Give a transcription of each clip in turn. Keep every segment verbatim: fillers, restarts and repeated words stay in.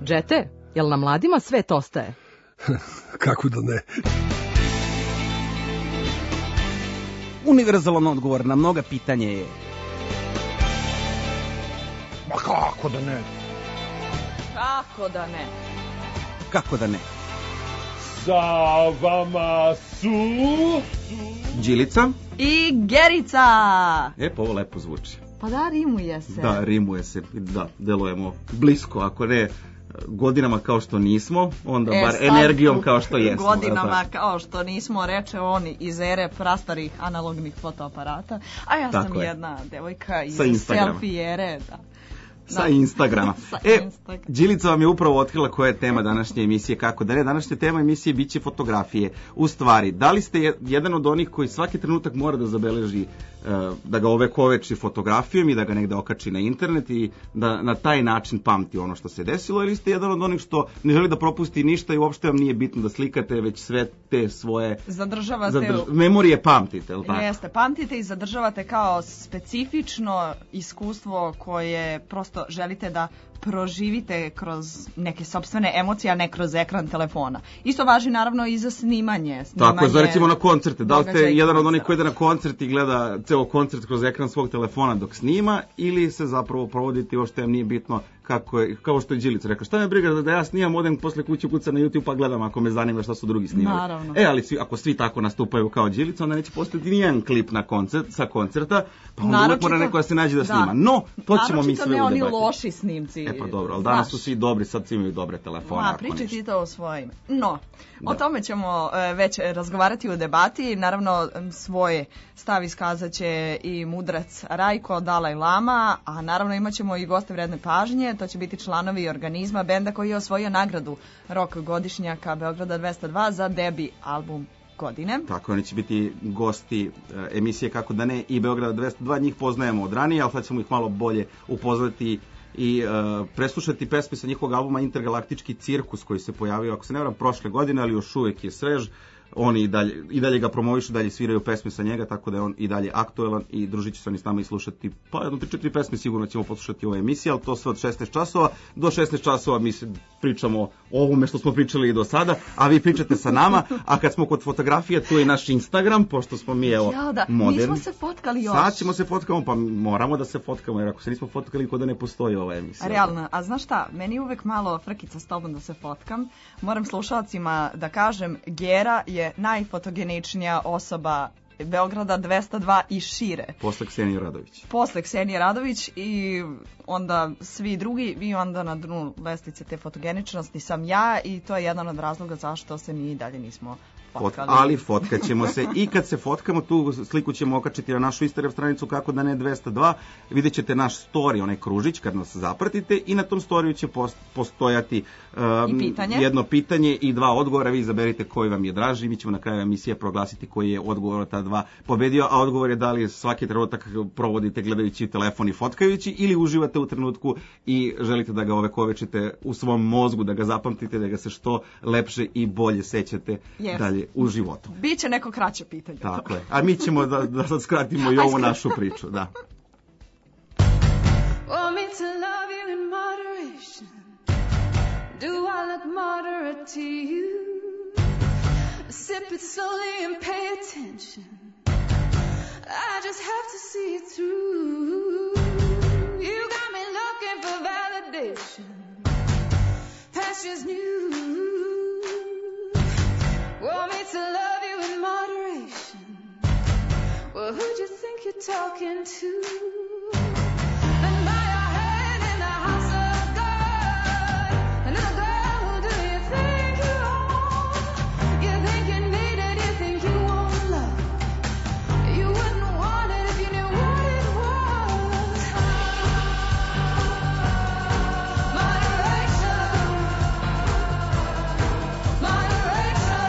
Džete, jel na mladima svet ostaje? Kako da ne? Univerzalan odgovor na mnoga pitanja je... Ma kako da ne? Kako da ne? Kako da ne? Sa vama su... Đilica i Gerica. E, pa ovo lepo zvuči. Pa da, rimuje se. Da, rimuje se. Da, delujemo blisko, ako ne godinama kao što nismo, onda e, bar energijom kao što jesmo. Godinama kao što nismo, reče oni iz ere prastarih analognih fotoaparata. A ja Tako sam je. jedna devojka iz Instagrama. selfie ere, da. Sa Instagrama. Sa E, Instagram. Đilica vam je upravo otkrila koja je tema današnje emisije. Kako da ne, današnja tema emisije biće fotografije. U stvari, da li ste jedan od onih koji svaki trenutak mora da zabeleži, da ga ovekoveči fotografijom i da ga negde okači na internet i da na taj način pamti ono što se desilo, ili ste jedan od onih što ne želi da propusti ništa i uopšte vam nije bitno da slikate, već sve te svoje zadržavate zadrž... memorije pamtite, ili tako? Jeste, pamtite i zadržavate kao specifično iskustvo koje prosto želite da proživite kroz neke sopstvene emocije, a ne kroz ekran telefona. Isto važi naravno i za snimanje. snimanje Tako je, za recimo na koncerte. Da li ste jedan od onih koji ide na koncert i gleda ceo koncert kroz ekran svog telefona dok snima, ili se zapravo provoditi, ovo što vam nije bitno, kako je, kao što je Đilica rekao, šta me briga da ja snimam, odem posle kuće, kucam na YouTube pa gledam ako me zanima šta su drugi snimali. Naravno. E, ali svi, ako svi tako nastupaju kao Đilica, onda neće postati nijedan klip na koncert, sa koncerta, pa onda uvek mora neko da se nađe da, da snima. No, to ćemo mi sve ne udebati. oni loši snimci. E pa dobro, ali danas su svi dobri, sad svi imaju dobre telefone. Ma, pričaj ti to o svojim. No, da. O tome ćemo e, već razgovarati u debati. Naravno, svoje stav iskazat će i mudrac Rajko, Dalaj Lama, a naravno imat ćemo i goste vredne pažnje. To će biti članovi Organizma, benda koji je osvojio nagradu Rok godišnjaka Beograda dvesta dva za debi album godine. Tako, oni će biti gosti e, emisije Kako da ne i Beograda dvesta dva, njih poznajemo od ranije, ali sad ćemo ih malo bolje upoznati i e, preslušati pesme sa njihovog albuma Intergalaktički cirkus koji se pojavio, ako se ne varam, prošle godine, ali još uvek je svež. Oni i dalje, i dalje ga promovišu, dalje sviraju pesme sa njega, tako da je on i dalje aktuelan i družit će se oni s nama i slušati, pa jedno tri četiri pesme sigurno ćemo poslušati u ovoj emisiji, ali to sve od šesnaest časova. Do šesnaest časova mi se pričamo o ovome što smo pričali i do sada, a vi pričate sa nama, a kad smo kod fotografije, tu je naš Instagram, pošto smo mi, evo, ja, da, moderni. Nismo se fotkali još. Sad ćemo se fotkamo, pa moramo da se fotkamo, jer ako se nismo fotkali, kod da ne postoji ova emisija. Realno, a znaš šta, meni je uvek malo frkica s tobom da se fotkam. Moram slušalcima da kažem, Gera je najfotogeničnija osoba Beograda dvesta dva i šire. Posle Ksenije Radović. Posle Ksenije Radović i onda svi drugi, i onda na dnu lestvice te fotogeničnosti sam ja, i to je jedan od razloga zašto se mi dalje nismo fotkali. Ali fotkat ćemo se i kad se fotkamo, tu sliku ćemo okačiti na našu Instagram stranicu Kako da ne dvesta dva, vidjet ćete naš story, onaj kružić kad nas zapratite, i na tom storiju će postojati um, pitanje. jedno pitanje i dva odgovora, vi izaberite koji vam je draži, mi ćemo na kraju emisije proglasiti koji je odgovor od ta dva pobedio, a odgovor je da li svaki trenutak provodite gledajući telefon i fotkajući, ili uživate u trenutku i želite da ga ovekovečite u svom mozgu, da ga zapamtite, da ga se što lepše i bolje sećate yes. dalje u životu. Biće neko kraće pitanje. Tako je. A mi ćemo da, da sad skratimo i ovu našu priču. Da. Want me to love you in moderation? Do I look moderate to you? Sip it slowly and pay attention. I just have to see it through. You got me looking for validation. Pastures new. Want me to love you in moderation? Well, who'd you think you're talking to? Then bow your head in the house of God. And little girl, who do you think you are? You think you need it, you think you want love. You wouldn't want it if you knew what it was. Moderation. Moderation.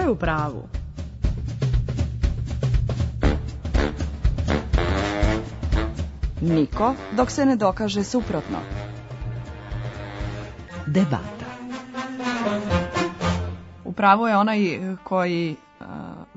je u pravu? Niko dok se ne dokaže suprotno. Debata. U pravu je onaj koji uh,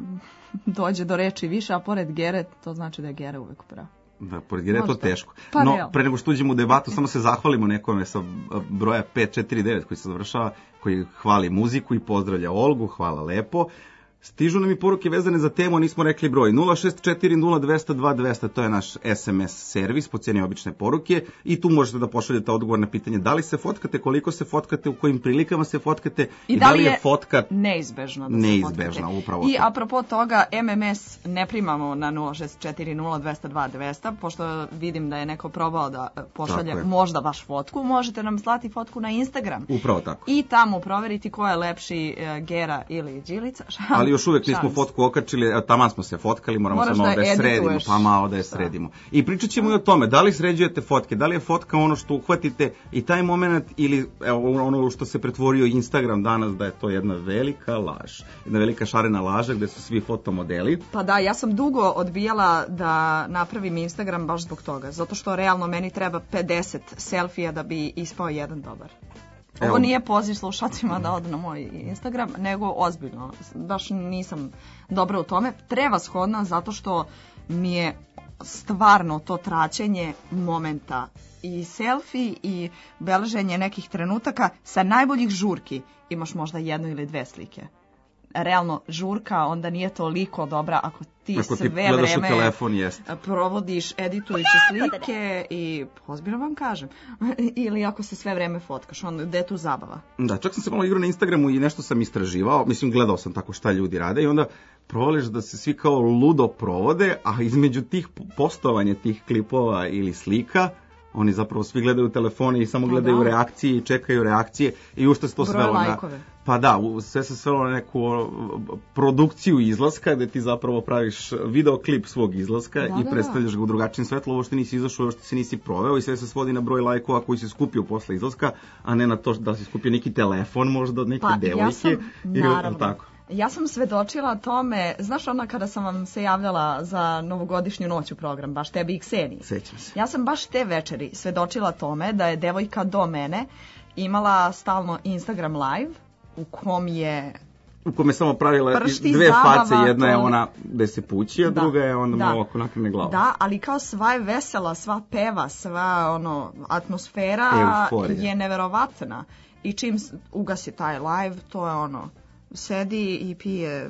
dođe do reči više, a pored Gere, to znači da je Gera uvek u pravu. Da, pored Gere je to Možda. teško. Pa no, real. pre nego što uđemo u debatu, samo se zahvalimo nekome sa broja pet četiri devet koji se završava, koji hvali muziku i pozdravlja Olgu, hvala lepo. Stižu nam i poruke vezane za temu, a nismo rekli broj. nula šest četiri nula dva nula dva dva nula, to je naš es em es servis po cijeni obične poruke i tu možete da pošaljete odgovor na pitanje da li se fotkate, koliko se fotkate, u kojim prilikama se fotkate i, I da li je fotka neizbežno da se neizbežna, fotkate. upravo I to. apropo toga, em em es ne primamo na nula šest četiri nula dva nula dva dva nula, pošto vidim da je neko probao da e, pošalje Tako je. možda baš fotku, možete nam slati fotku na Instagram. Upravo tako. I tamo proveriti ko je lepši, e, Gera ili Đilica. Ali još uvek nismo Šans. fotku okačili, evo, taman smo se fotkali, moramo Moraš samo da da je edituješ. sredimo, pa malo da je sredimo. I pričat ćemo i o tome, da li sređujete fotke, da li je fotka ono što uhvatite i taj moment, ili evo, ono što se pretvorio Instagram danas, da je to jedna velika laž, jedna velika šarena laža gde su svi fotomodeli. Pa da, ja sam dugo odbijala da napravim Instagram baš zbog toga, zato što realno meni treba pedeset selfija da bi ispao jedan dobar. Ovo Evo. nije poziv slušacima da odu na moj Instagram, nego ozbiljno. Baš nisam dobra u tome. Prevashodno zato što mi je stvarno to traćenje momenta i selfie i beleženje nekih trenutaka sa najboljih žurki. Imaš možda jednu ili dve slike. Realno, žurka onda nije toliko dobra ako ti Ako ti sve gledaš u vreme telefon, jeste. provodiš editujući slike i ozbiljno vam kažem. Ili ako se sve vreme fotkaš, onda gde je tu zabava? Da, čak sam se malo igrao na Instagramu i nešto sam istraživao, mislim gledao sam tako šta ljudi rade i onda provališ da se svi kao ludo provode, a između tih postovanja tih klipova ili slika, oni zapravo svi gledaju telefone i samo Pa gledaju da. reakcije i čekaju reakcije i ušte se to Broj svelo na... lajkove. Pa da, u- sve se svelo na neku o, produkciju izlaska gde ti zapravo praviš videoklip svog izlaska Da, i da, da. predstavljaš ga u drugačijem svetlu, ovo što nisi izašao, ovo što se nisi proveo i sve se svodi na broj lajkova koji si skupio posle izlaska, a ne na to da si skupio neki telefon možda od neke Pa, ja devojke. sam, ili- naravno, tako. ja sam svedočila tome, znaš ona kada sam vam se javljala za novogodišnju noć u program, baš tebi i Kseniji. Sećam se. Ja sam baš te večeri svedočila tome da je devojka do mene imala stalno Instagram live u kom je U kome je samo pravila Pršti, dve zabava, face, jedna je to- ona gde se pući, a Da, druga je onda da. malo ako nakrene glavu. Da, ali kao sva je vesela, sva peva, sva ono atmosfera Euforija. je neverovatna. I čim s- ugasi taj live, to je ono, sedi i pije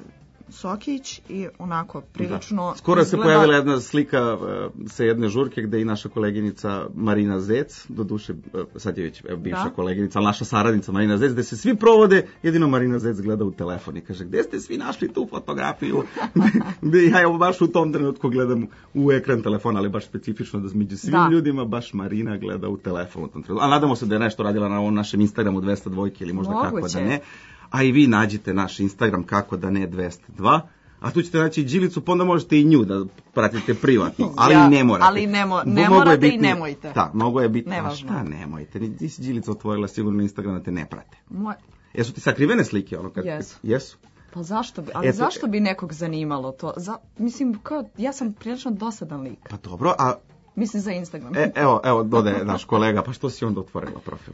sokić i onako prilično... Da. Skoro se izgleda- pojavila jedna slika e, sa jedne žurke gde i naša koleginica Marina Zec, doduše e, sad je već e, bivša Da. koleginica, ali naša saradnica Marina Zec, gde se svi provode, jedino Marina Zec gleda u telefon i kaže gde ste svi našli tu fotografiju, gde ja evo baš u tom trenutku gledam u ekran telefona, ali baš specifično da među svim Da. ljudima baš Marina gleda u telefon u tom trenutku. A nadamo se da je nešto radila na ovom našem Instagramu dvesta dva ili možda kako Moguće. da ne. A i vi nađite naš Instagram kako da ne dvesta dva, a tu ćete naći i Đilicu, pa onda možete i nju da pratite privatno, ali Ja, ne morate. ali ne mo- Bo- ne mnogo je morate i bitnije- nemojte. Da, mnogo je bitno. A Nevažno. šta nemojte? Ni- Nisi Đilica otvorila sigurno Instagram da te ne prate. Moj, Jesu ti sakrivene slike? Ono kad, Jesu. Jesu. pa zašto bi, ali Eto- zašto bi nekog zanimalo to? Za, mislim, kao, ja sam prilično dosadan lik. Pa dobro, a Mislim za Instagram. e, evo, evo dodaje naš kolega, pa što si onda otvorila profil?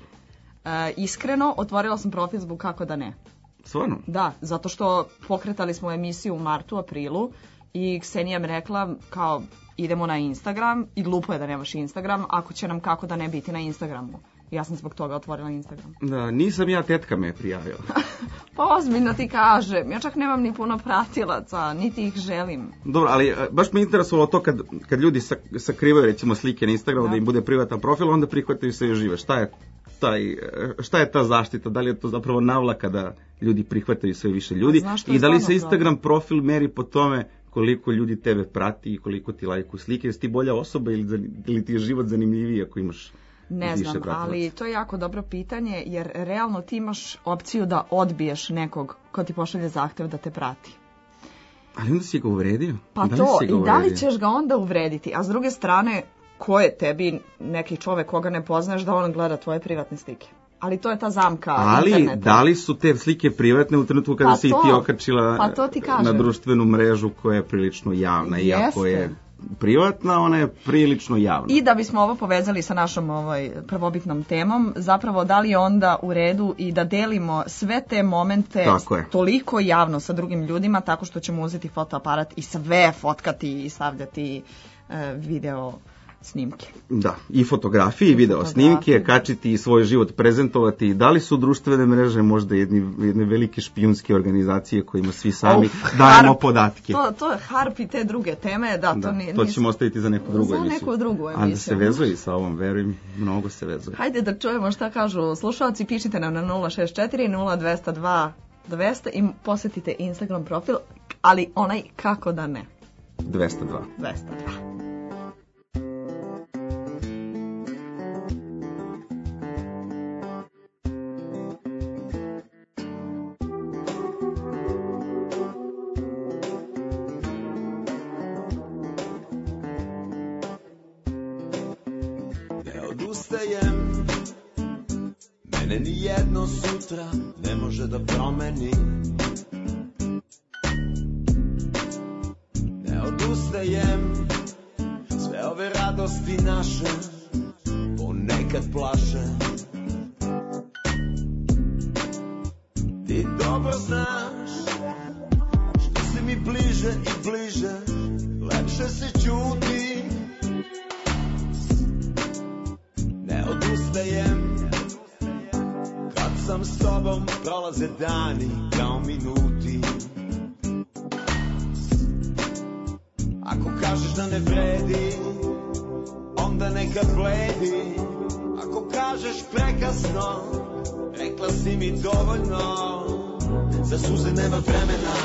E, iskreno, otvorila sam profil zbog kako da ne. Stvarno? Da, zato što pokretali smo emisiju u martu, aprilu i Ksenija mi rekla kao idemo na Instagram i glupo je da nemaš Instagram ako će nam kako da ne biti na Instagramu. Ja sam zbog toga otvorila Instagram. Da, nisam ja, tetka me je prijavila. Pa ozbiljno ti kažem, ja čak nemam ni puno pratilaca, niti ih želim. Dobro, ali e, baš me interesovalo to kad, kad ljudi sak- sakrivaju recimo slike na Instagramu da. Da. im bude privatan profil, onda prihvataju se i žive. Šta je taj, e, šta je ta zaštita? Da li je to zapravo navlaka da ljudi prihvataju sve više ljudi? A znaš što je I da li stvarno se Instagram profil meri po tome koliko ljudi tebe prati i koliko ti lajkuju slike? Jesi ti bolja osoba ili, zani- ili ti je život zanimljiviji ako imaš Ne više znam, pratilaca? ali to je jako dobro pitanje jer realno ti imaš opciju da odbiješ nekog ko ti pošalje zahtev da te prati. Ali onda si ga uvredio? Pa Da li to, si ga i da li uvredio? ćeš ga onda uvrediti? A s druge strane, ko je tebi neki čovek koga ne poznaješ da on gleda tvoje privatne slike? ali to je ta zamka Ali interneta. da li su te slike privatne u trenutku kada Pa si i to, ti okačila pa to ti na kažem. društvenu mrežu koja je prilično javna, iako Jeste. je privatna, ona je prilično javna. I da bismo ovo povezali sa našom ovaj, prvobitnom temom, zapravo da li je onda u redu i da delimo sve te momente Tako je. toliko javno sa drugim ljudima, tako što ćemo uzeti fotoaparat i sve fotkati i stavljati e, video snimke. Da, i fotografije i video fotografije. snimke, kačiti i svoj život prezentovati. Da li su društvene mreže možda jedni, jedne velike špijunske organizacije kojima svi sami Uf, dajemo harp. podatke? To, to je harp i te druge teme, da, to Da, nije... to nis- ćemo ostaviti za neku drugu Za emisiju. neku drugu Ali emisiju. se vezuje i sa ovom, verujem, mnogo se vezuje. Hajde da čujemo šta kažu slušalci, pišite nam na nula šest četiri nula dva nula dva dvesta i posetite Instagram profil, ali onaj kako da ne. dvesta dva. dvesta dva. Ne odustajem, mene ni jedno sutra ne može da promeni. Ne odustajem, sve ove radosti naše ponekad plaše. Ti dobro znaš, što si mi bliže i bliže, lepše se čuti. Ne odustajem, kad sam s tobom prolaze dani kao minuti. Ako kažeš da ne vredi, onda neka bledi. Ako kažeš prekasno, rekla si mi dovoljno. Za suze nema vremena,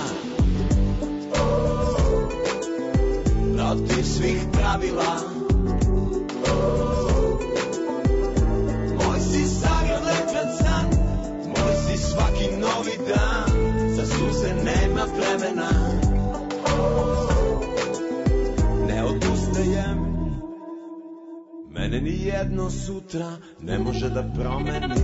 protiv svih pravila. Moj si sagrad lepred san, moj si svaki novi dan. Za suze nema vremena, ne odustajem, mene ni jedno sutra ne može da promeni.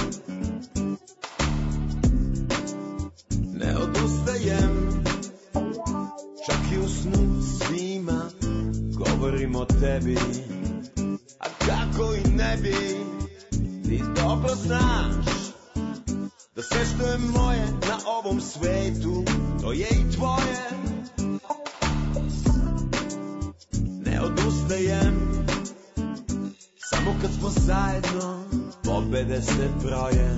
Ne odustajem, čak i u snu svima govorim o tebi. A kako i ne bi, ti dobro znaš da sve što je moje na ovom svetu, to je i tvoje. Ne odustajem, samo kad smo zajedno, pobede se broje.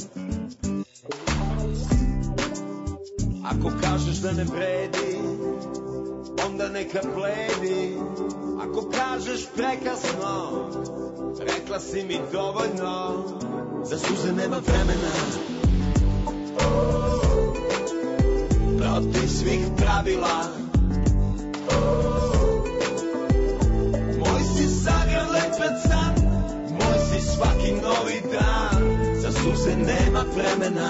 Ako kažeš da ne vredi, onda neka bledi. Ako kažeš prekasno, rekla si mi dovoljno. Za suze nema vremena, protiv svih pravila. Moj si sagrad leped san, moj si svaki novi dan. Za suze nema vremena,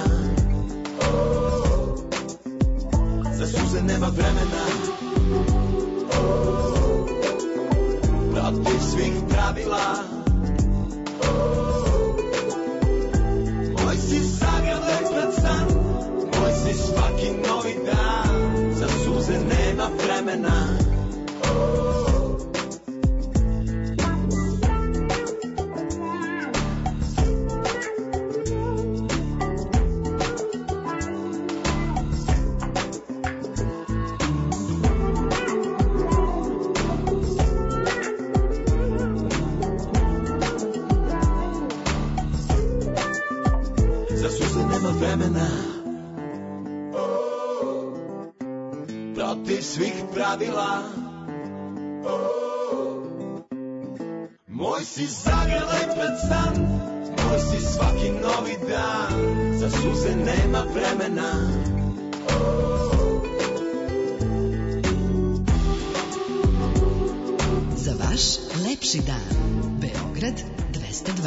za suze nema vremena, protiv svih pravila. Moj si sagrad leped san, moj si svaki novi dan. Za suze nema vremena. Za suze nema vremena, protiv svih pravila. Moj si zagrad leped san, moj si svaki novi dan. Za suze nema vremena. Za vaš lepši dan. Beograd dvesta dva.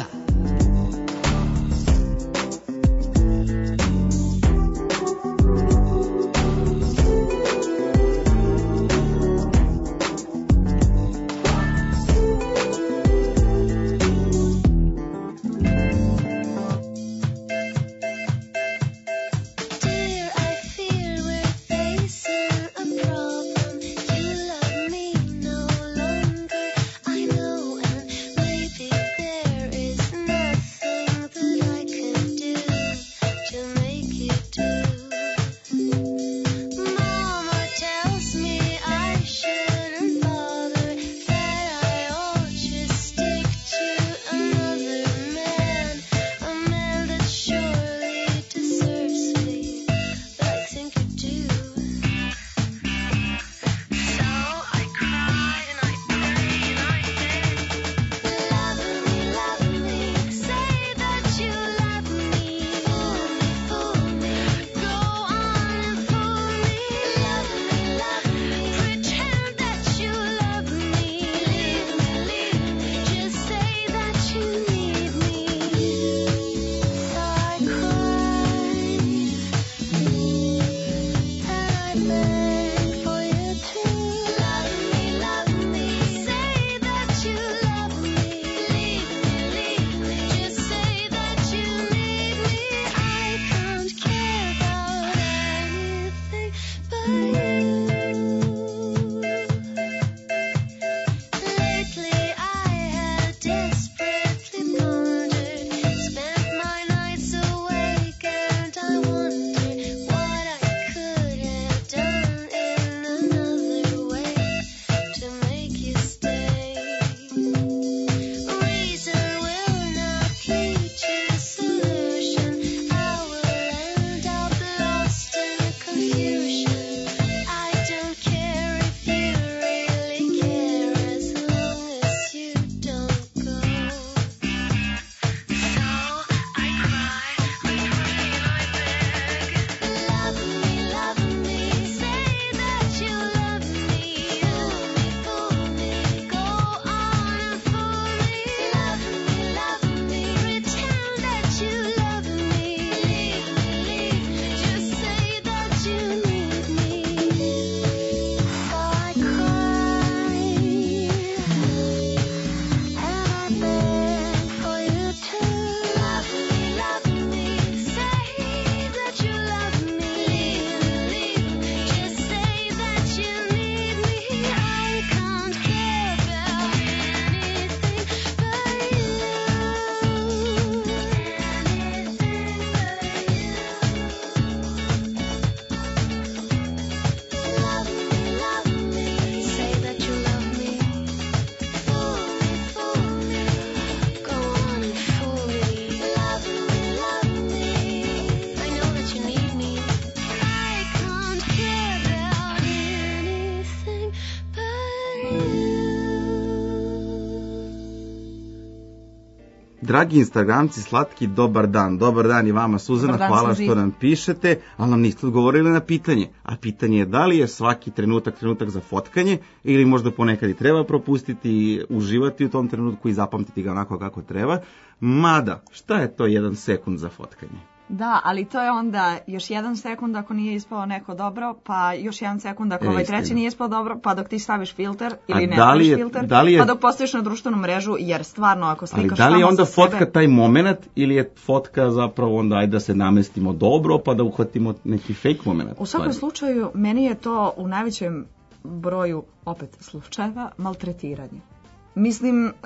Dragi Instagramci, slatki dobar dan. Dobar dan i vama, Suzana, Dobar dan, hvala Suzi. što nam pišete, ali nam niste odgovorili na pitanje. A pitanje je da li je svaki trenutak trenutak za fotkanje ili možda ponekad i treba propustiti i uživati u tom trenutku i zapamtiti ga onako kako treba. Mada, šta je to jedan sekund za fotkanje? Da, ali to je onda još jedan sekund ako nije ispao neko dobro, pa još jedan sekund ako E, ovaj istina. treći nije ispao dobro, pa dok ti staviš filter ili ne da li staviš je- filter, da li je- pa dok postaviš na društvenu mrežu, jer stvarno ako Ali slikaš da li je samo onda za fotka sebe... taj moment ili je fotka zapravo onda ajde da se namestimo dobro pa da uhvatimo neki fake moment? U svakom slučaju, meni je to u najvećem broju, opet slučajeva, maltretiranje. Mislim, e,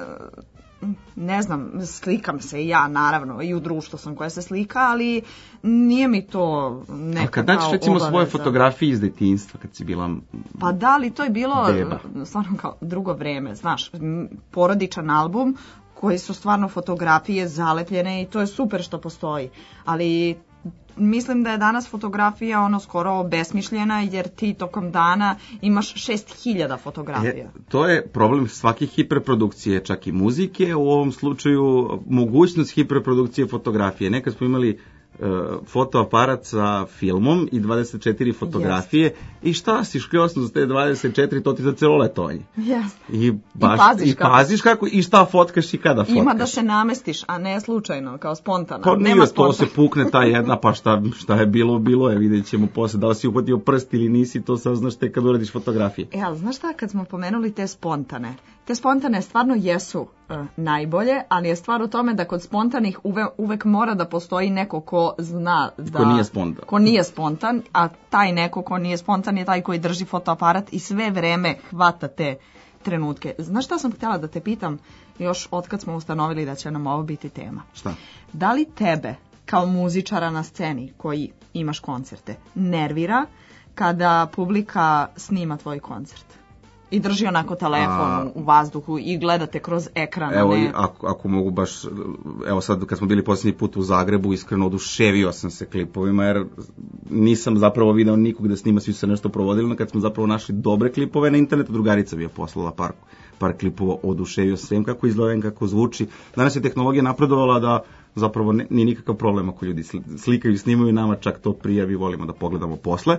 ne znam, slikam se i ja, naravno, i u društvu sam koja se slika, ali nije mi to neka A kad nađeš kao recimo svoje obaveza. fotografije iz detinjstva, kad si bila... Pa da, ali to je bilo Beba. e, stvarno kao drugo vreme, znaš, m, porodičan album koji su stvarno fotografije zalepljene i to je super što postoji, ali mislim da je danas fotografija ono skoro obesmišljena jer ti tokom dana imaš šest hiljada fotografija. E, to je problem svake hiperprodukcije, čak i muzike, u ovom slučaju mogućnost hiperprodukcije fotografije. Nekad smo imali e, fotoaparat sa filmom i dvadeset četiri fotografije i šta si škljosno za te dvadeset četiri, to ti za celo letovanje. Yes. I, baš, paziš i kako- paziš kako i šta fotkaš i kada fotkaš. Ima da se namestiš, a ne slučajno, kao spontano. Pa Nema nije, to spontano. se pukne ta jedna, pa šta, šta je bilo, bilo je, vidjet ćemo posle. Da li si uhvatio prst ili nisi, to saznaš tek kad uradiš fotografije. E, ali znaš šta, kad smo pomenuli te spontane, te spontane stvarno jesu e, najbolje, ali je stvar u tome da kod spontanih uve, uvek mora da postoji neko ko zna da... Ko nije spontan. Ko nije spontan, a taj neko ko nije spontan je taj koji drži fotoaparat i sve vreme hvata te trenutke. Znaš šta sam htjela da te pitam još otkad smo ustanovili da će nam ovo biti tema? Šta? Da li tebe, kao muzičara na sceni koji imaš koncerte, nervira kada publika snima tvoj koncert? I drži onako telefon A- u vazduhu i gledate kroz ekran, a Evo, ne... i ako, ako mogu baš, evo sad kad smo bili posljednji put u Zagrebu, iskreno oduševio sam se klipovima, jer nisam zapravo video nikog da snima, svi su se nešto provodili, no kad smo zapravo našli dobre klipove na internetu, drugarica mi je poslala par, par klipova, oduševio sam kako izgleda, kako zvuči. Danas je tehnologija napredovala da zapravo ne, nije nikakav problem ako ljudi sli- slikaju i snimaju, nama čak to prijavi, volimo da pogledamo posle,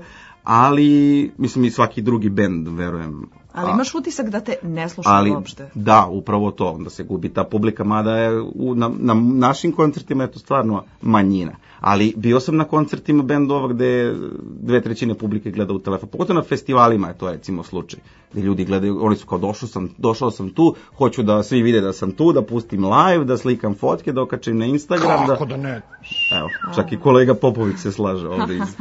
ali mislim i svaki drugi bend, verujem. Ali A- imaš utisak da te ne sluša ali uopšte. da, upravo to, onda se gubi ta publika, mada je u, na, na našim koncertima je to stvarno manjina. Ali bio sam na koncertima bendova gde dve trećine publike gleda u telefon, pogotovo na festivalima je to recimo slučaj, gde ljudi gledaju, oni su kao došao sam, došao sam tu, hoću da svi vide da sam tu, da pustim live, da slikam fotke, da okačim na Instagram. Kako da... da ne? Evo, čak i kolega Popović se slaže ovdje iz...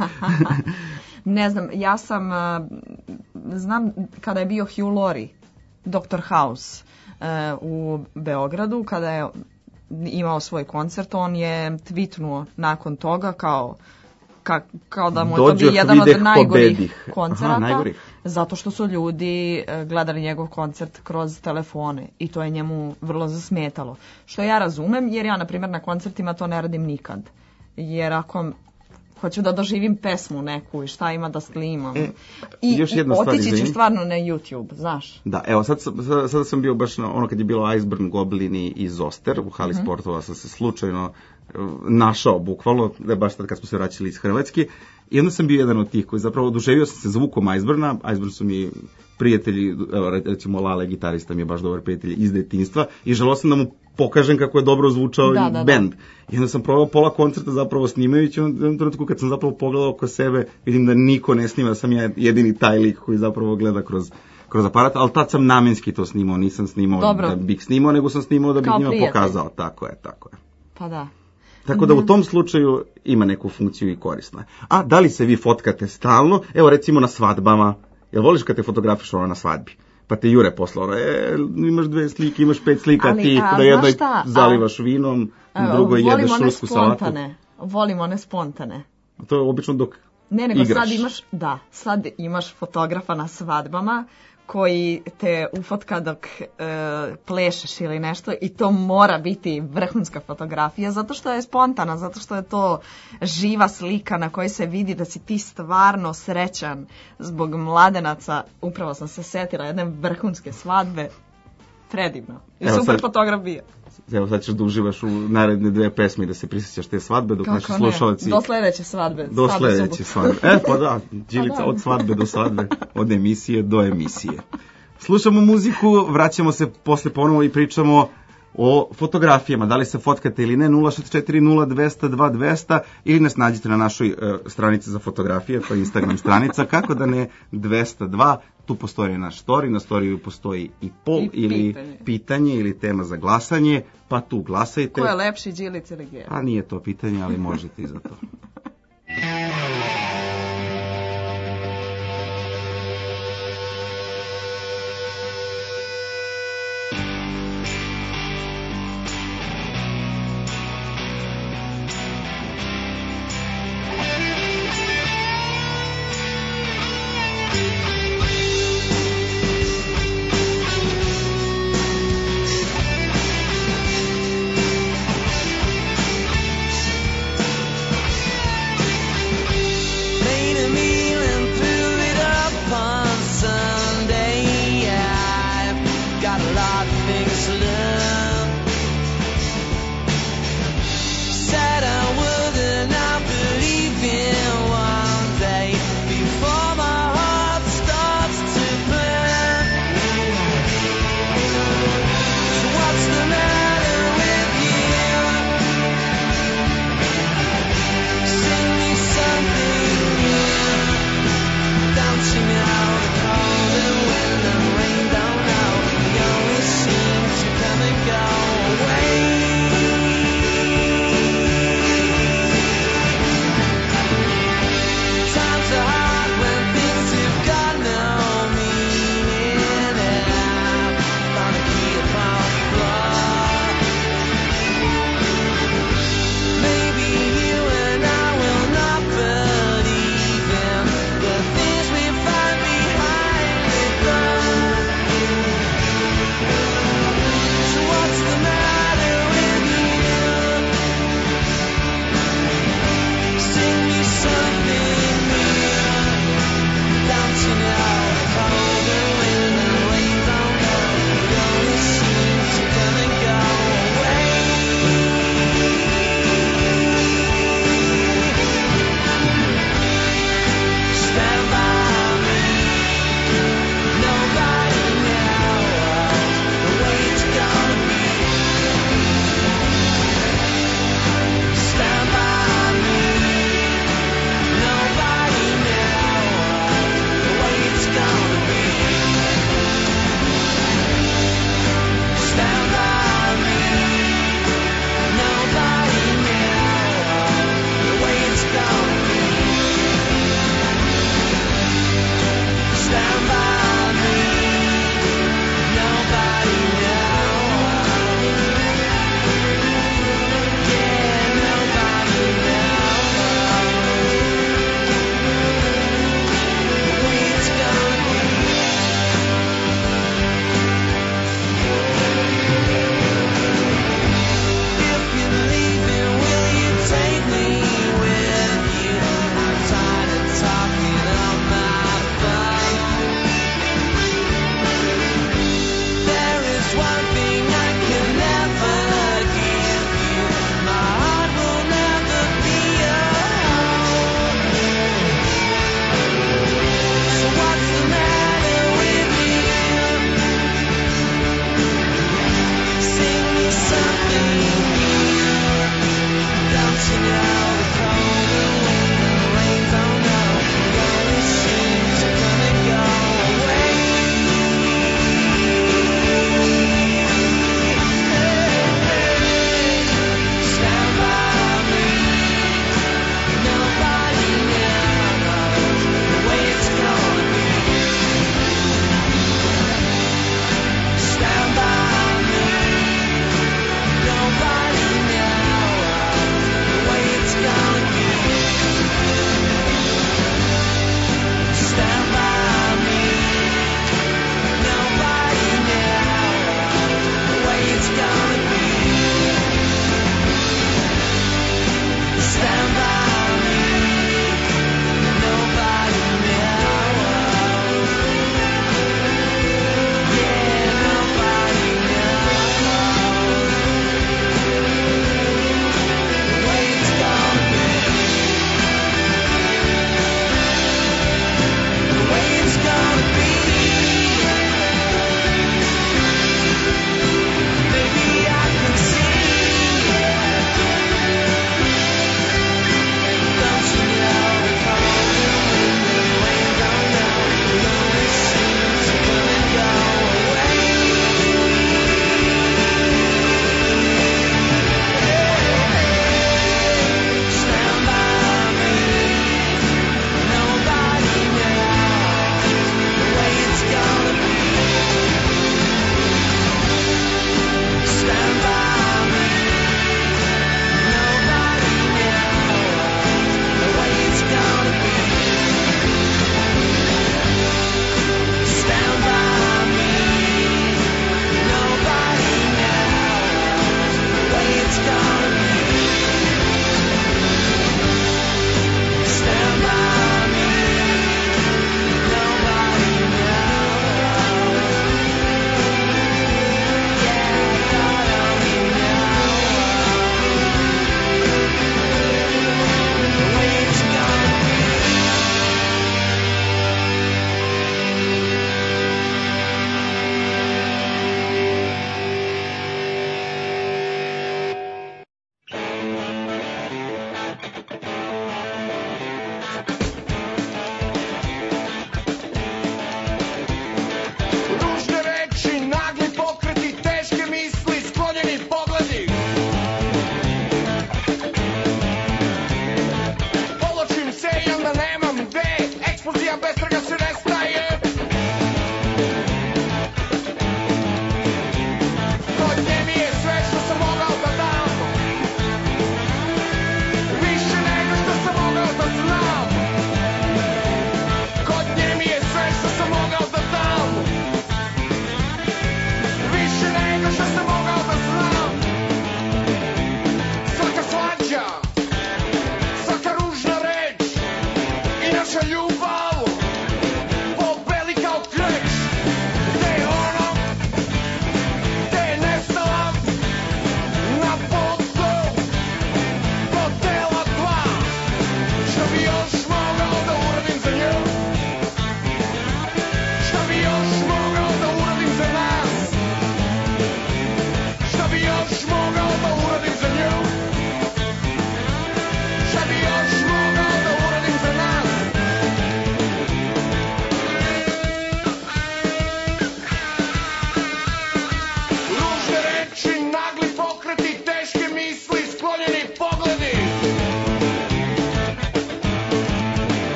Ne znam, ja sam, uh, znam kada je bio Hugh Laurie, doktor House, uh, u Beogradu, kada je imao svoj koncert, on je tweetnuo nakon toga kao, ka, kao da mu je to Dođoh, bio jedan od videh, najgorih pobedih. koncerata, Aha, najgorih. zato što su ljudi uh, gledali njegov koncert kroz telefone i to je njemu vrlo zasmetalo. Što ja razumem, jer ja, na primjer, na koncertima to ne radim nikad. Jer ako hoću da doživim pesmu neku i šta ima da snimam. E, I još jedna stvar, otići ću izvini. stvarno na YouTube, znaš. Da, evo sad, sam- sad, sad sam bio baš na ono kad je bilo Iceburn Goblini i Zoster u hali sportova, sam se slučajno e, našao bukvalno, da je baš tad kad smo se vraćali iz Hrvatske, i onda sam bio jedan od tih koji zapravo oduševio sam se zvukom Iceburna. Iceburn su mi prijatelji, evo recimo Lale, gitarista mi je baš dobar prijatelj iz detinjstva, i želeo sam da mu pokažem kako je dobro zvučao Da, i da, da. bend. I onda sam probao pola koncerta zapravo snimajući, u jednom trenutku kad sam zapravo pogledao oko sebe, vidim da niko ne snima, da sam ja jedini taj lik koji zapravo gleda kroz kroz aparat, ali tad sam namenski to snimao, nisam snimao Dobro. da bih snimao, nego sam snimao da bih Kao njima prijatelj. pokazao, tako je, tako je. Pa da. Tako da u tom slučaju ima neku funkciju i korisna je. A da li se vi fotkate stalno? Evo recimo na svadbama, jel voliš kad te fotografiš ono na svadbi? Pa te jure posle, ono, e, imaš dve slike, imaš pet slika, Ali, ti a, na jednoj znaš šta, a- zalivaš vinom, na E, drugoj jedeš Volimo one rusku salatu. spontane. Volimo one spontane. To je obično dok Ne, nego igraš. sad imaš, da, sad imaš fotografa na svadbama koji te ufotka dok e, plešeš ili nešto i to mora biti vrhunska fotografija zato što je spontana, zato što je to živa slika na kojoj se vidi da si ti stvarno srećan zbog mladenaca. Upravo sam se setila jedne vrhunske svadbe. Predivno. I Evo super sad- fotograf bio. Evo sad ćeš da uživaš u naredne dve pesme i da se prisjećaš te svadbe dok naši Kako ne? slušalci... Do sledeće svadbe. Do Sad u subotu. sledeće svadbe. E, pa da, Đilica, Pa da. od svadbe do svadbe, od emisije do emisije. Slušamo muziku, vraćamo se posle ponovo i pričamo o fotografijama. Da li se fotkate ili ne, nula šest četiri nula dvesta dva dvesta ili nas nađete na našoj e, stranici za fotografije, to je Instagram stranica, kako da ne, dvesta dva. Tu postoji naš story, na storiju postoji i pol I ili pitanje. pitanje ili tema za glasanje, pa tu glasajte. Ko je lepši, Đilica ili Gera? A nije to pitanje, ali možete i za to. Made a meal and threw it up on Sunday. I've got a lot of things to learn. Said I would and I believe in one day before my heart starts to burn. So what's the matter with you? Sing me something new. Don't you know the cold and wind and rain don't know. You always seem to come and go away. Times are hard when things have got no meaning, and I'm gonna keep on flying. Maybe you and I will not believe in the things we find behind the curtain. So what's the matter with you? Sing me something new. Don't you know the cold and wind and rain don't know. You always seem to come and go away. Stand by me. Nobody knows the way it's gonna be. Stand by me. Nobody knows the way it's gonna be. Stand by me. Nobody knows the way it's gonna be. Stand by me. Nobody knows. Yeah, nobody knows the way it's gonna be. If you're leaving, will you take me with you? I'm tired of talking on my phone. There is one thing I can never give you. My heart will never be alone. So what's the matter with you? Sing me something new. Don't you know the cold and wind and rain don't know. You always seem to come and go away. Stand by me. Nobody knows the way it's gonna be. Stand by me. Nobody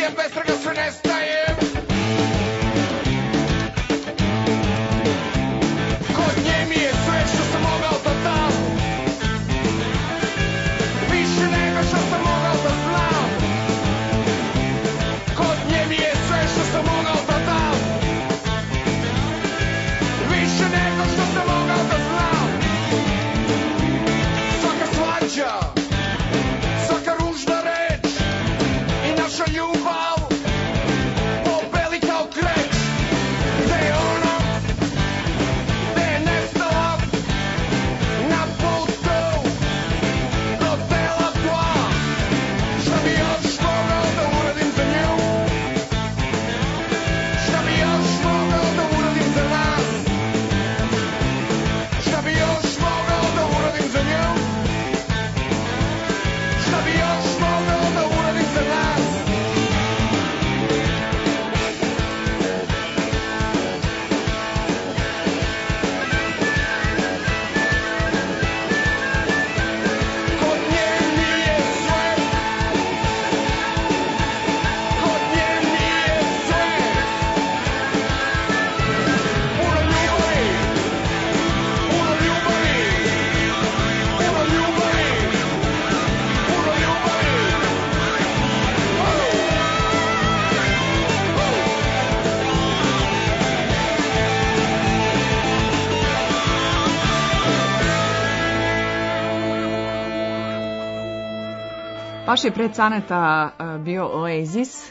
je bez traga sve nestaje. Kod nje mi je sve što sam mogao da dam, više nego što sam mogao da znam. Kod nje mi je sve što sam mogao da dam, više nego što sam mogao da znam. Svaka svađa, svaka ružna reč i naša ljubav pobeli kao kreć. Gde je ona, gde je nestala, na putu do dela dva. Šta bi još mogao da uradim za nju, šta bi još mogao da uradim za nas, šta bi još mogao da uradim za nju, šta bi još mogao da uradim za nas. Kod nje mi je sve, kod nje mi je sve. Puno ljubavi, puno ljubavi, puno ljubavi, puno ljubavi. Baš je pred Caneta uh, bio Oasis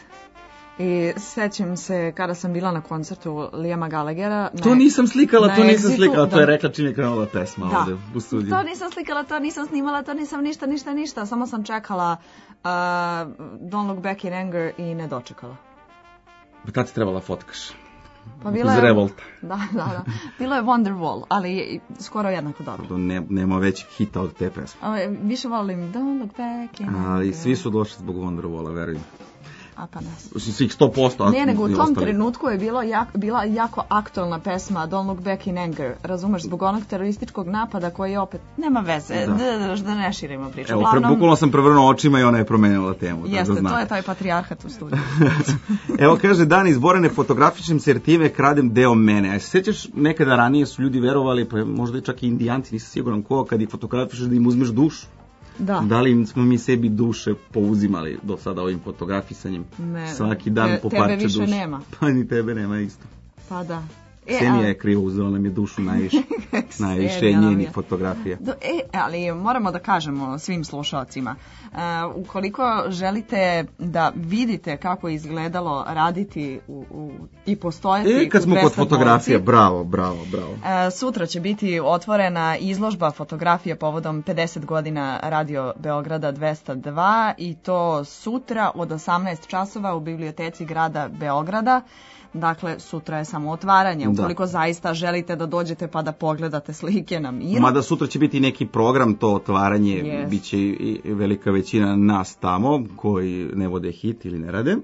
i sećam se kada sam bila na koncertu Liama Gallaghera. To na- nisam slikala, na to nisam Exitu, slikala, to je da- rekla čim je krenula pesma Da. ovde u studiju. To nisam slikala, to nisam snimala, to nisam ništa, ništa, ništa. Samo sam čekala uh, Don't Look Back in Anger i ne dočekala. Tad si trebala fotkaš. Pa bilo Uz je... Revolta. Da, da, da. Bilo je Wonderwall, ali je skoro jednako dobro. To ne, nema većeg hita od te pesme. A, više volim Don't Look Back in Anger. Ali svi su došli zbog Wonderwalla, verujem. A pa nas. Mislim, svih sto posto. a Ne, nego u i tom ostali. trenutku je bilo jak, bila jako aktualna pesma Don't Look Back in Anger, razumeš, zbog onog terorističkog napada koji je opet, nema veze, Da. da, da ne širimo priču. Evo, pre, bukvalno sam prevrnuo očima i ona je promenila temu. da- da Jeste, to znate. je taj patrijarhat u studiju. Evo kaže, dan izborene fotografičnim sertive kradem deo mene. A se sjećaš, nekada ranije su ljudi verovali, pa možda i čak i indijanci, nisam siguran ko, kad ih fotografišeš da im uzmeš dušu. Da. Da li im smo mi sebi duše pouzimali do sada ovim fotografisanjem? Ne, Svaki dan te- po tebe parče više duše. nema. Pa ni tebe nema isto. Pa da. E, Ksenija a- je krivo uzela nam je dušu najviše. najviše Ksenija nam njenih je. fotografija. Do, e, ali moramo da kažemo svim slušalcima, uh, ukoliko želite da vidite kako je izgledalo raditi u, u, i postojati E, kad u smo kod dvesta fotografije, dvojici, bravo, bravo, bravo. E, sutra će biti otvorena izložba fotografije povodom pedeset godina Radio Beograda dvesta dva i to sutra od osamnaest časova u biblioteci grada Beograda. Dakle, sutra je samo otvaranje. Da. Ukoliko zaista želite da dođete pa da pogledate slike na miru. Mada sutra će biti neki program, to otvaranje, Yes. bit će i i velika većina nas tamo, koji ne vode hit ili ne rade.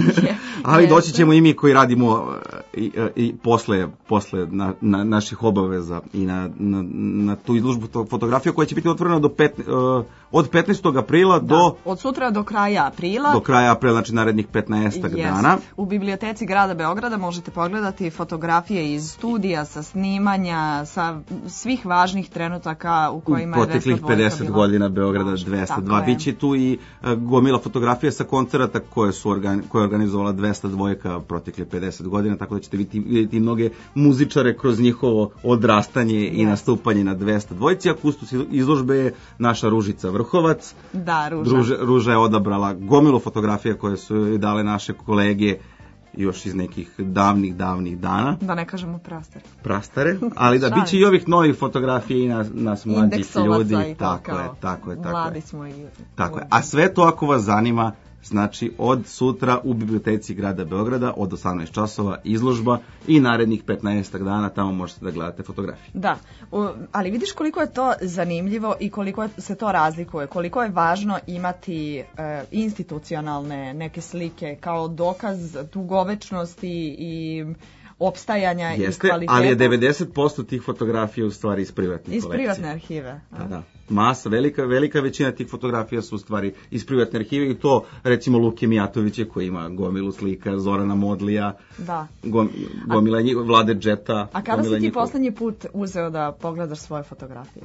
Ali Jeste. doći ćemo i mi koji radimo e, i, e, i posle, posle na, na, naših obaveza i na, na, na tu izložbu to- fotografija koja će biti otvorena do pet, e, od petnaestog aprila do, Od sutra do kraja aprila. do kraja aprila, znači narednih petnaest Jest. dana. U biblioteci grada Beograda možete pogledati fotografije iz studija, sa snimanja, sa svih važnih trenutaka u U kojima je proteklih dvesta dvojka pedeset bila godina Beograda važna. dvesta Tako dva. je. Biće tu i e, gomila fotografija sa koncerata koje su organ, koje je organizovala dvesta dvojka proteklih pedeset godina, tako da ćete vidjeti, vidjeti mnoge muzičare kroz njihovo odrastanje i Yes. nastupanje na dvesta dvojci, a kustos izložbe je naša Ružica Vrhovac. Da, Ruža. Ruža, Ruža je odabrala gomilu fotografija koje su joj dale naše kolege još iz nekih davnih, davnih dana, Da ne kažemo prastar. prastare, ali da Šalim bit će i ovih novih fotografija i nas, nas mlađih Indeksovaca ljudi. i to Tako kao je, tako je, tako mladi je. smo i... Tako je. A sve to ako vas zanima, znači od sutra u biblioteci grada Beograda od osamnaest časova izložba i narednih petnaest dana tamo možete da gledate fotografije. Da, u- ali vidiš koliko je to zanimljivo i koliko se to razlikuje, koliko je važno imati e, institucionalne neke slike kao dokaz dugovečnosti i opstajanja Jeste, i kvaliteta. ali je devedeset posto tih fotografija u stvari iz privatnih Iz kolekcija. privatne arhive. a? Da, da. Masa, velika, velika većina tih fotografija su u stvari iz privatne arhive i to recimo Luke Mijatovića koji ima gomilu slika, Zorana Modlija, Da. gom, gomila njih, Vlade Džeta. A kada gomila si ti njihova- poslednji put uzeo da pogledaš svoje fotografije?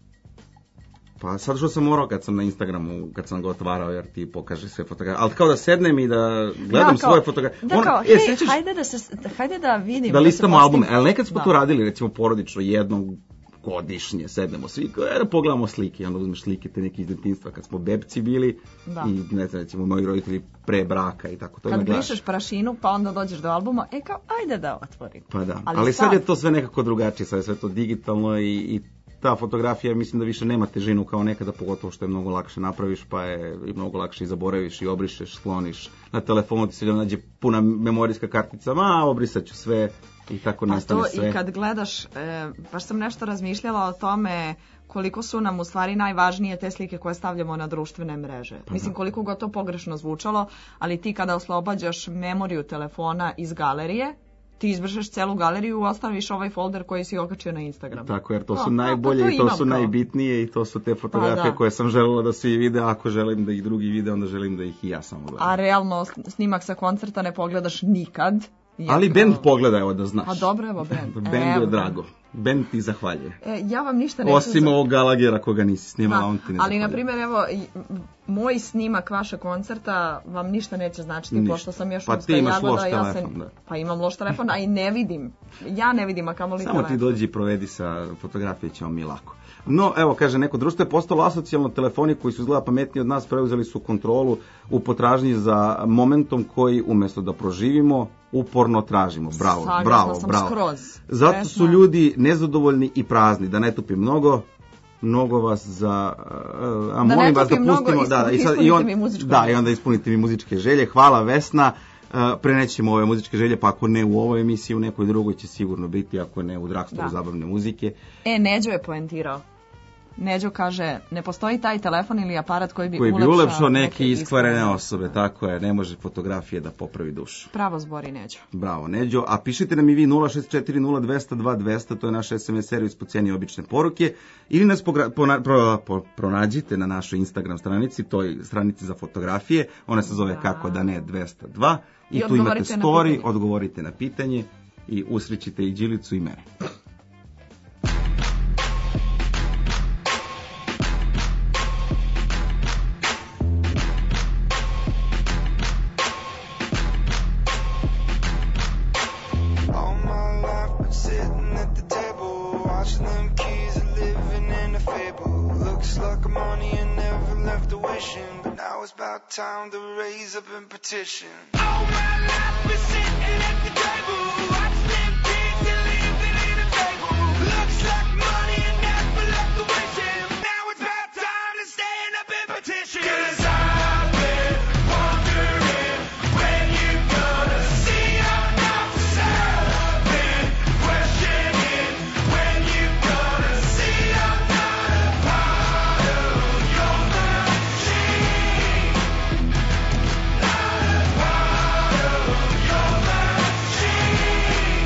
Pa sad što sam morao kad sam na Instagramu, kad sam ga otvarao jer ti pokaže sve fotografije, ali kao da sednem i da gledam Da, kao- svoje fotografije. Da, Ono, kao, e, hej, sećaš- hajde da, se, hajde da vidim. da se listamo postim- albume, ali nekad smo Da. to radili recimo porodično jednom godišnje, sednemo svi, kao, e, da pogledamo slike, onda uzmeš slike te neke iz detinjstva kad smo bebci bili Da. i ne znam, recimo moji roditelji pre braka i tako to. Kad onda gledaš. brišeš prašinu, pa onda dođeš do albuma, e kao, ajde da otvorim. Pa da, ali, Ali sad sad- je to sve nekako drugačije, sad je sve to digitalno i, i ta fotografija mislim da više nema težinu kao nekada, pogotovo što je mnogo lakše napraviš, pa je i mnogo lakše i zaboraviš i obrišeš, skloniš. Na telefonu ti se nađe puna memorijska kartica, ma obrisat ću sve i tako Pa nastane to sve. i kad gledaš, e, baš sam nešto razmišljala o tome koliko su nam u stvari najvažnije te slike koje stavljamo na društvene mreže. Pa Mislim, koliko god to pogrešno zvučalo, ali ti kada oslobađaš memoriju telefona iz galerije, ti izbrišeš celu galeriju, ostaviš ovaj folder koji si okačio na Instagram. Tako, jer to Pa, su pa, najbolje pa i to imam su kao. najbitnije i to su te fotografije Pa da. koje sam želela da svi vide, a ako želim da ih drugi vide, onda želim da ih i ja samo gledam. A realno snimak sa koncerta ne pogledaš nikad. iako- Ali bend pogleda, evo da znaš. Pa dobro, evo bend. Bendu Evo je ga. drago. Bend ti zahvaljuje. E, ja vam ništa neću... Osim za- ovog Galagera koga nisi snimala, Da, on ti ne ali, na zahvaljuje. primjer, evo, i- m- moj snimak vašeg koncerta vam ništa neće značiti, Ništa. pošto sam još Pa ti šumska imaš jagoda, loš ja se- telefon, da. Pa imam loš telefon, a i ne vidim. Ja ne vidim, a kamoli Samo ti telefon. dođi i provedi sa fotografije, ćemo mi lako. No, evo, kaže, neko društvo je postalo asocijalno, telefoni koji su izgleda pametniji od nas preuzeli su kontrolu u potražnji za momentom koji, umjesto da proživimo, uporno tražimo. Bravo, Saglasna bravo, sam bravo. skroz. Zato su Vesna. ljudi nezadovoljni i prazni, da ne tupi mnogo, mnogo vas za... A Da ne molim vas da tupi mnogo, pustimo... da, ispuni- i sad, ispunite i on, mi muzičku da, želju. i onda ispunite mi muzičke želje. Hvala, Vesna. Uh, prenećemo ove muzičke želje, pa ako ne u ovoj emisiji, u nekoj drugoj će sigurno biti, ako ne u Dragstoru Da. zabavne muzike. E, Neđo je poentirao. Neđo kaže, ne postoji taj telefon ili aparat koji bi, Koji bi ulepšao, ulepšao neke neke iskvarene osobe, tako je, ne može fotografije da popravi dušu. Pravo zbori Neđo. Bravo, Neđo. A pišite nam i vi nula šest četiri nula dva zero dva dva zero zero, to je naš es em es servis po cijeni obične poruke, ili nas pogra- pona- pro- po- pronađite na našoj Instagram stranici, toj stranici za fotografije, ona se zove Da. kako da ne dvesta dva, i, I tu imate odgovorite na story, pitanje. odgovorite na pitanje i usrećite i Đilicu i mene. All my life been sitting at the table, watching them kids living in a fable. Looks like money and never left a wishing, but now it's about time to raise up and petition. All my life been sitting at the table, watching them kids living in a fable. Looks like money and never left a wishing, but now it's about time to stand up and petition. 'Cause I've been wondering when you gonna see I'm not for sale. I've been questioning when you gonna see I'm not a part of your machine. Not a part of your machine.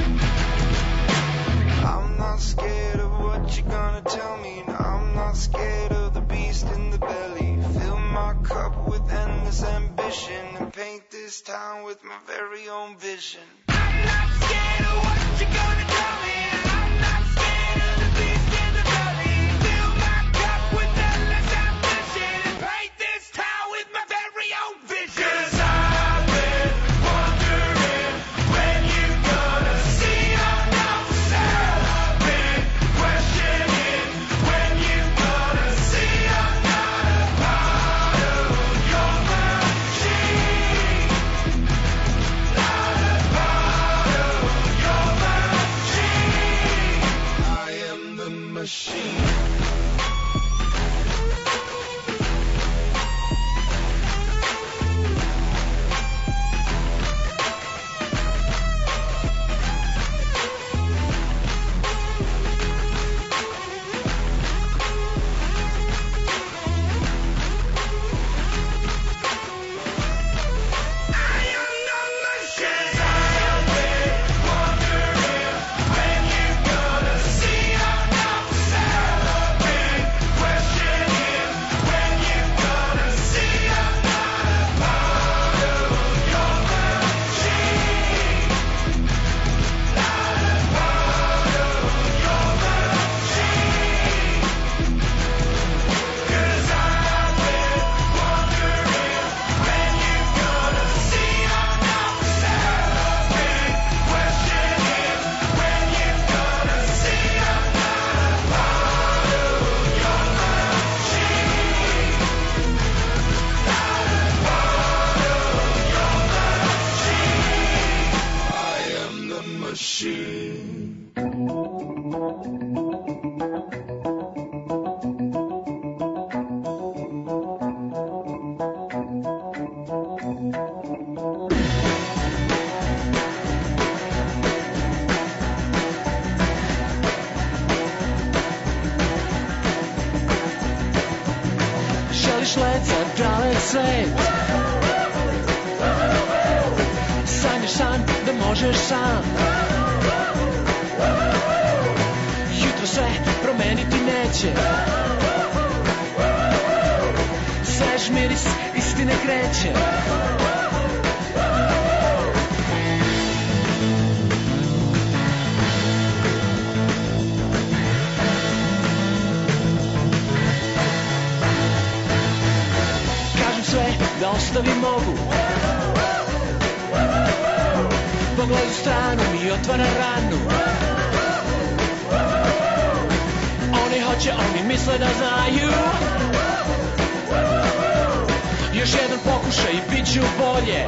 I'm not scared of what you're gonna tell me. No, I'm not scared of the beast in the belly. Fill my cup with endless ambition and paint this town with my very own vision. I'm not scared of what you're gonna tell me. I'm not scared of the beast in the belly. Fill my cup with endless ambition and paint this town with my very own vision. 'Cause I've been wondering when you gonna see I'm not for sale. I've been questioning when you gonna see I'm not a part of your machine. Not a part of završi. Želiš let za dalek svet, sanjaš san da možeš sam. Jutro sve promeniti neće, svež miris istine kreće. Da ostavim mogu, pogled u stranu mi otvara ranu. Oni hoće, oni misle da znaju. Još jedan pokušaj i bit ću bolje.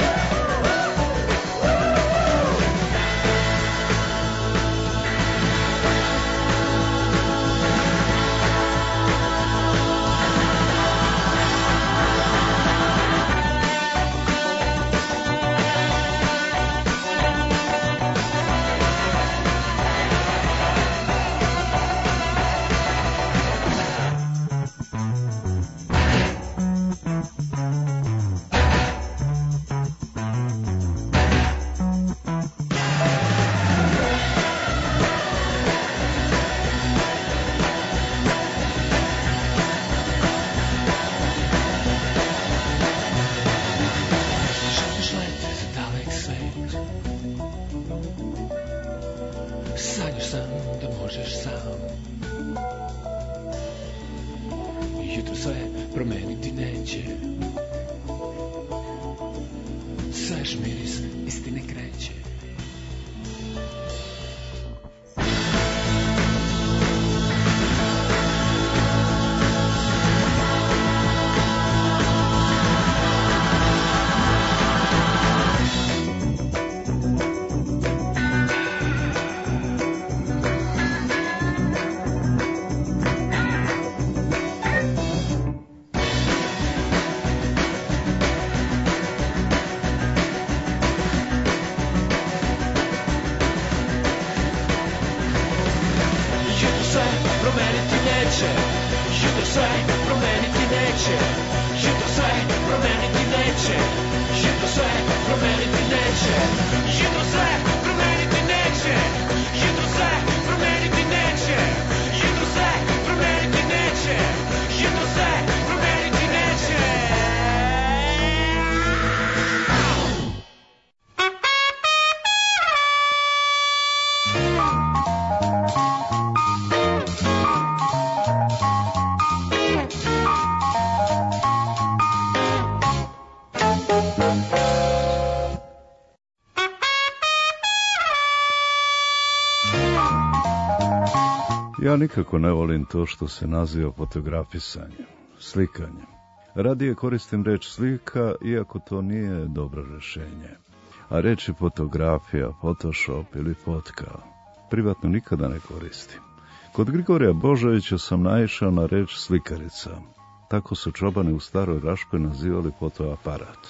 Ja nikako ne volim to što se naziva fotografisanjem, slikanjem. Radije koristim reč slika, iako to nije dobro rješenje. A reči fotografija, Photoshop ili fotka privatno nikada ne koristim. Kod Grigorija Božovića sam naišao na reč slikarica. Tako su čobani u Staroj Raškoj nazivali fotoaparat.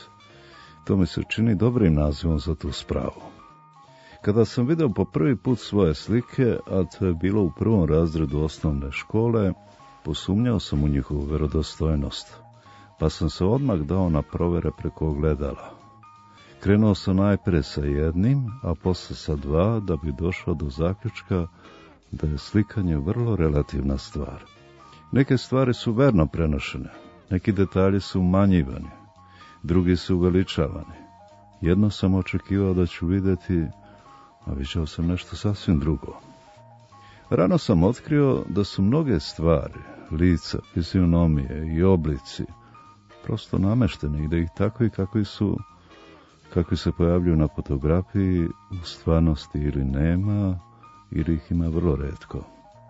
To mi se čini dobrim nazivom za tu spravu. Kada sam vidio po prvi put svoje slike, a to je bilo u prvom razredu osnovne škole, posumnjao sam u njihovu vjerodostojnost, pa sam se odmah dao na provere preko ogledala. Krenuo sam najprije sa jednim, a posle sa dva, da bi došao do zaključka da je slikanje vrlo relativna stvar. Neke stvari su verno prenošene, neki detalji su umanjivani, drugi su uveličavani. Jedno sam očekivao da ću vidjeti, a viđao sam nešto sasvim drugo. Rano sam otkrio da su mnoge stvari, lica, fizionomije i oblici, prosto namešteni i da ih takvi kakvi su, kakvi se pojavljuju na fotografiji, u stvarnosti ili nema, ili ih ima vrlo retko.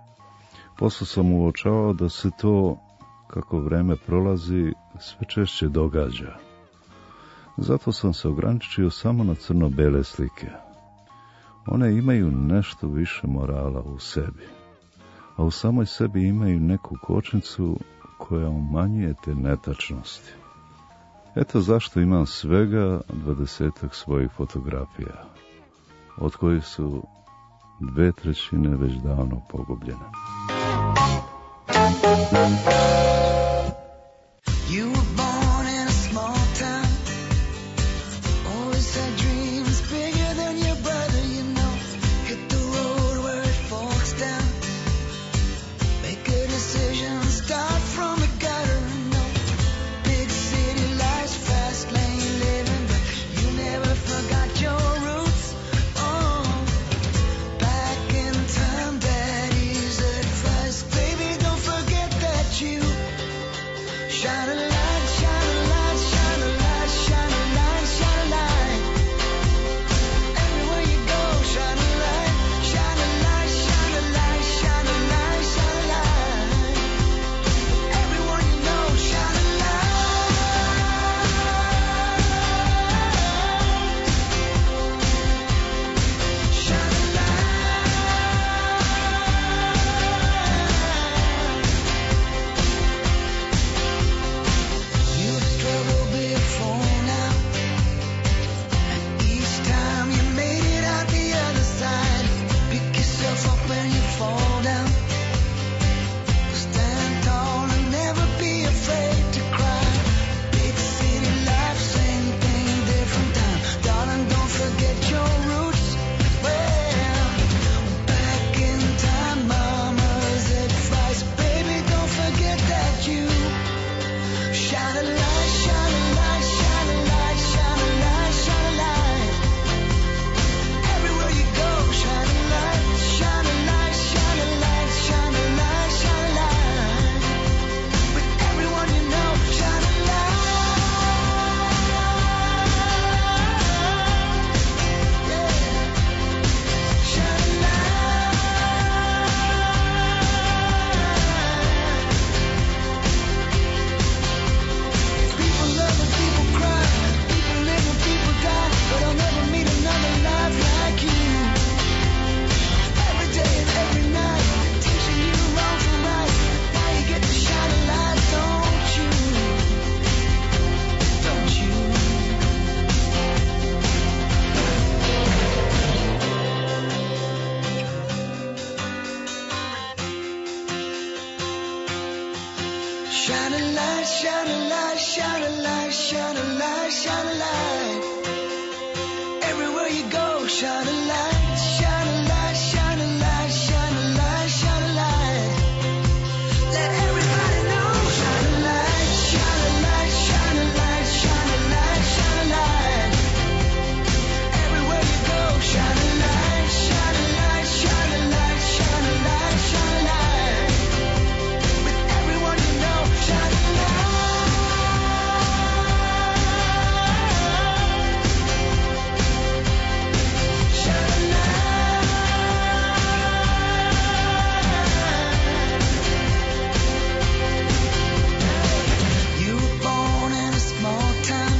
Poslije sam uočavao da se to, kako vreme prolazi, sve češće događa. Zato sam se ograničio samo na crno-bele slike. One imaju nešto više morala u sebi, a u samoj sebi imaju neku kočnicu koja umanjuje te netačnosti. Eto zašto imam svega dvadesetak svojih fotografija, od kojih su dve trećine već davno pogubljene. You were born in a small town, always had dreams bigger than your brother, you know. Hit the road where it forks down, make a decision, start from the gutter, no. Big city life's fast lane living, but you never forgot your roots. Oh, back in time, daddy's advice, baby, don't forget that you shine a light, shine a light, shine a light, shine a light, shine a light. Everywhere you go, shine a light, shine a light, shine a light, shine a light, shine a light. Everyone you know, shine a light. Shine a light. You've struggled before now, and each time you made it out the other side. Pick yourself up when you fall down. Stand tall and never be afraid to cry. Big city life, same thing, different time. Darling, don't forget your roots. Well, back in time, mama's advice, baby, don't forget that you shine a light, shine a light, shine a light, shine a light, shine a light. Everywhere you go, shine a light, shine a light, shine a light, shine a light, shine a light. With everyone you know, shine a light. Yeah. Shine a light. People love and people cry, people live and people die, but I'll never meet another life like you. Every day and every night, teaching you wrong from right. Now you get to shine a light, don't you? Don't you? Shine a light, shine a light, shine a light, shine a light, shine a light. Everywhere you go, shine a light, shine a light, shine a light, shine a light, shine a light. Let everybody know, shine a light, shine a light, shine a light, shine a light, shine a light. Everywhere you go, shine a light, shine a light, shine a light, shine a light, shine a light. With everyone you know, shine a light. Shine a light. You were born in a small town.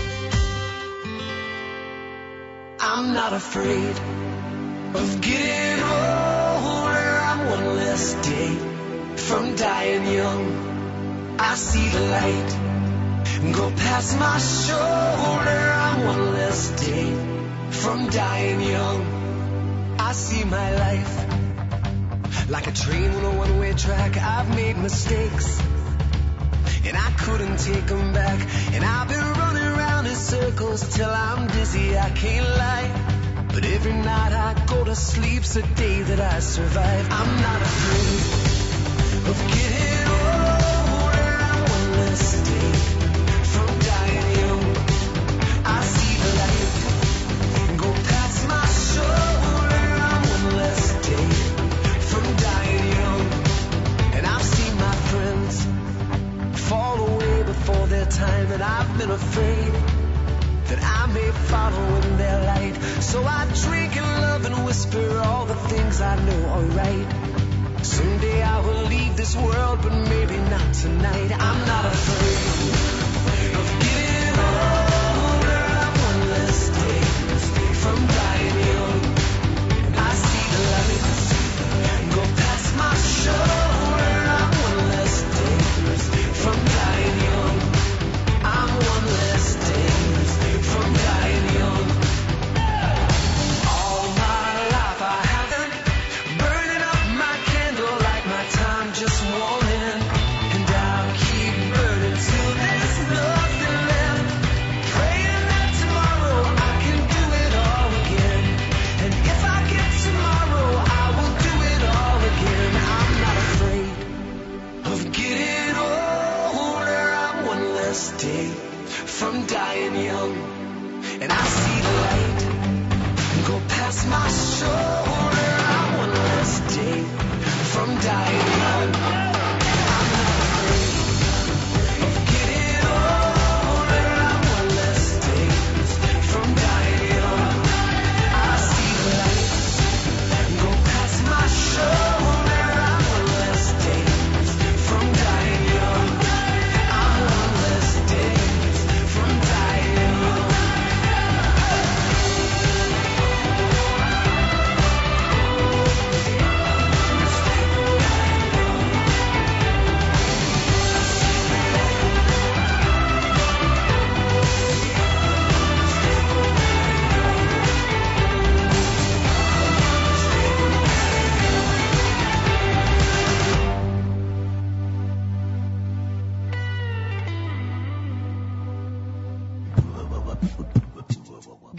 I'm not afraid of getting older. I'm one less day from dying young. I see the light go past my shoulder. I'm one less day from dying young. I see my life like a train on a one-way track. I've made mistakes and I couldn't take them back. And I've been running around in circles till I'm dizzy, I can't lie. But every night I go to sleep's a day that I survive. I'm not afraid of getting older. I'm one less day from dying young. I see the light go past my shoulder. I'm one less day from dying young. And I've seen my friends fall away before their time, and I've been afraid that I may follow in their light. So I drink and love and whisper all the things I know are right. Someday I will leave this world, but maybe not tonight. I'm not afraid of getting older. I'm one less day from dying young.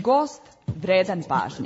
gost vredan pažnje.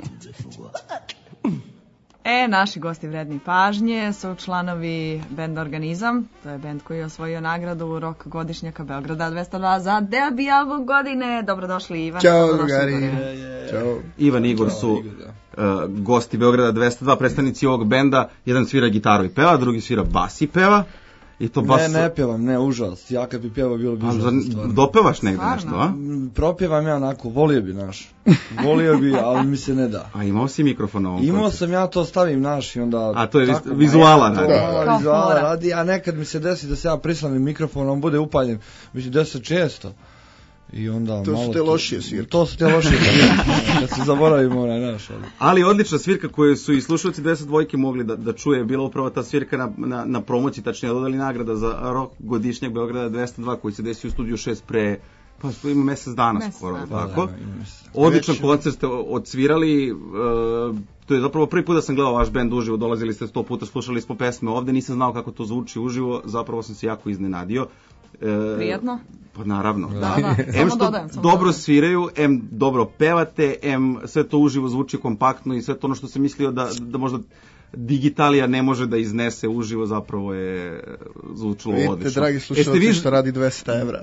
E, naši gosti vredni pažnje su članovi benda Organizam. To je bend koji je osvojio nagradu Rok godišnjaka Beograda dvesta dva za debi album godine. Dobrodošli, Ivan. Ćao, Dobrodošli, drugari. Igore. Ćao. Ivan i Igor su uh, gosti Beograda dvesta dva, predstavnici ovog benda. Jedan svira gitaru i peva, drugi svira bas i peva. I to bas... Ne, ne pjevam, ne, užas. Ja kad bi pjevao bilo bi A, užasno za- stvarno. dopevaš negde Stvarno? nešto, a? Mm, Propjevam ja onako, volio bi naš. Volio bi, ali mi se ne da. A imao si mikrofon na ovom Imao koncertu? sam ja to stavim naš i onda... A to je vis- tako, vizuala ma, radi. to malo Kao vizuala fora. radi, a nekad mi se desi da se ja prislanim mikrofon, on bude upaljen. Mislim, desi se često. I onda To su malo te lošije svirke. To su te lošije svirke. Kad se zaboravimo onaj naš. Ali. Ali odlična svirka koju su i slušalci dvesta dva mogli da, da čuje je bila upravo ta svirka na, na, na promociji, tačnije dodali nagrada za rok godišnjeg Beograda dvesta dva koji se desio u studiju šest pre, pa ima mesec dana Mesec skoro, dana. tako? Da, da, ima mesec. Odličan Već- koncert ste odsvirali, e, to je zapravo prvi put da sam gledao vaš bend uživo, dolazili ste sto puta, slušali smo pesme ovde, nisam znao kako to zvuči uživo, zapravo sam se jako iznenadio. E, Prijetno? Pa naravno. Da, da, Em samo što dodajem. Samo dobro dodajem. sviraju, em dobro pevate, em sve to uživo zvuči kompaktno i sve to ono što sam mislio da, da možda digitalija ne može da iznese uživo, zapravo je zvučilo Vidite, odlično. dragi Jeste slušalci, vi što radi dvesta evra.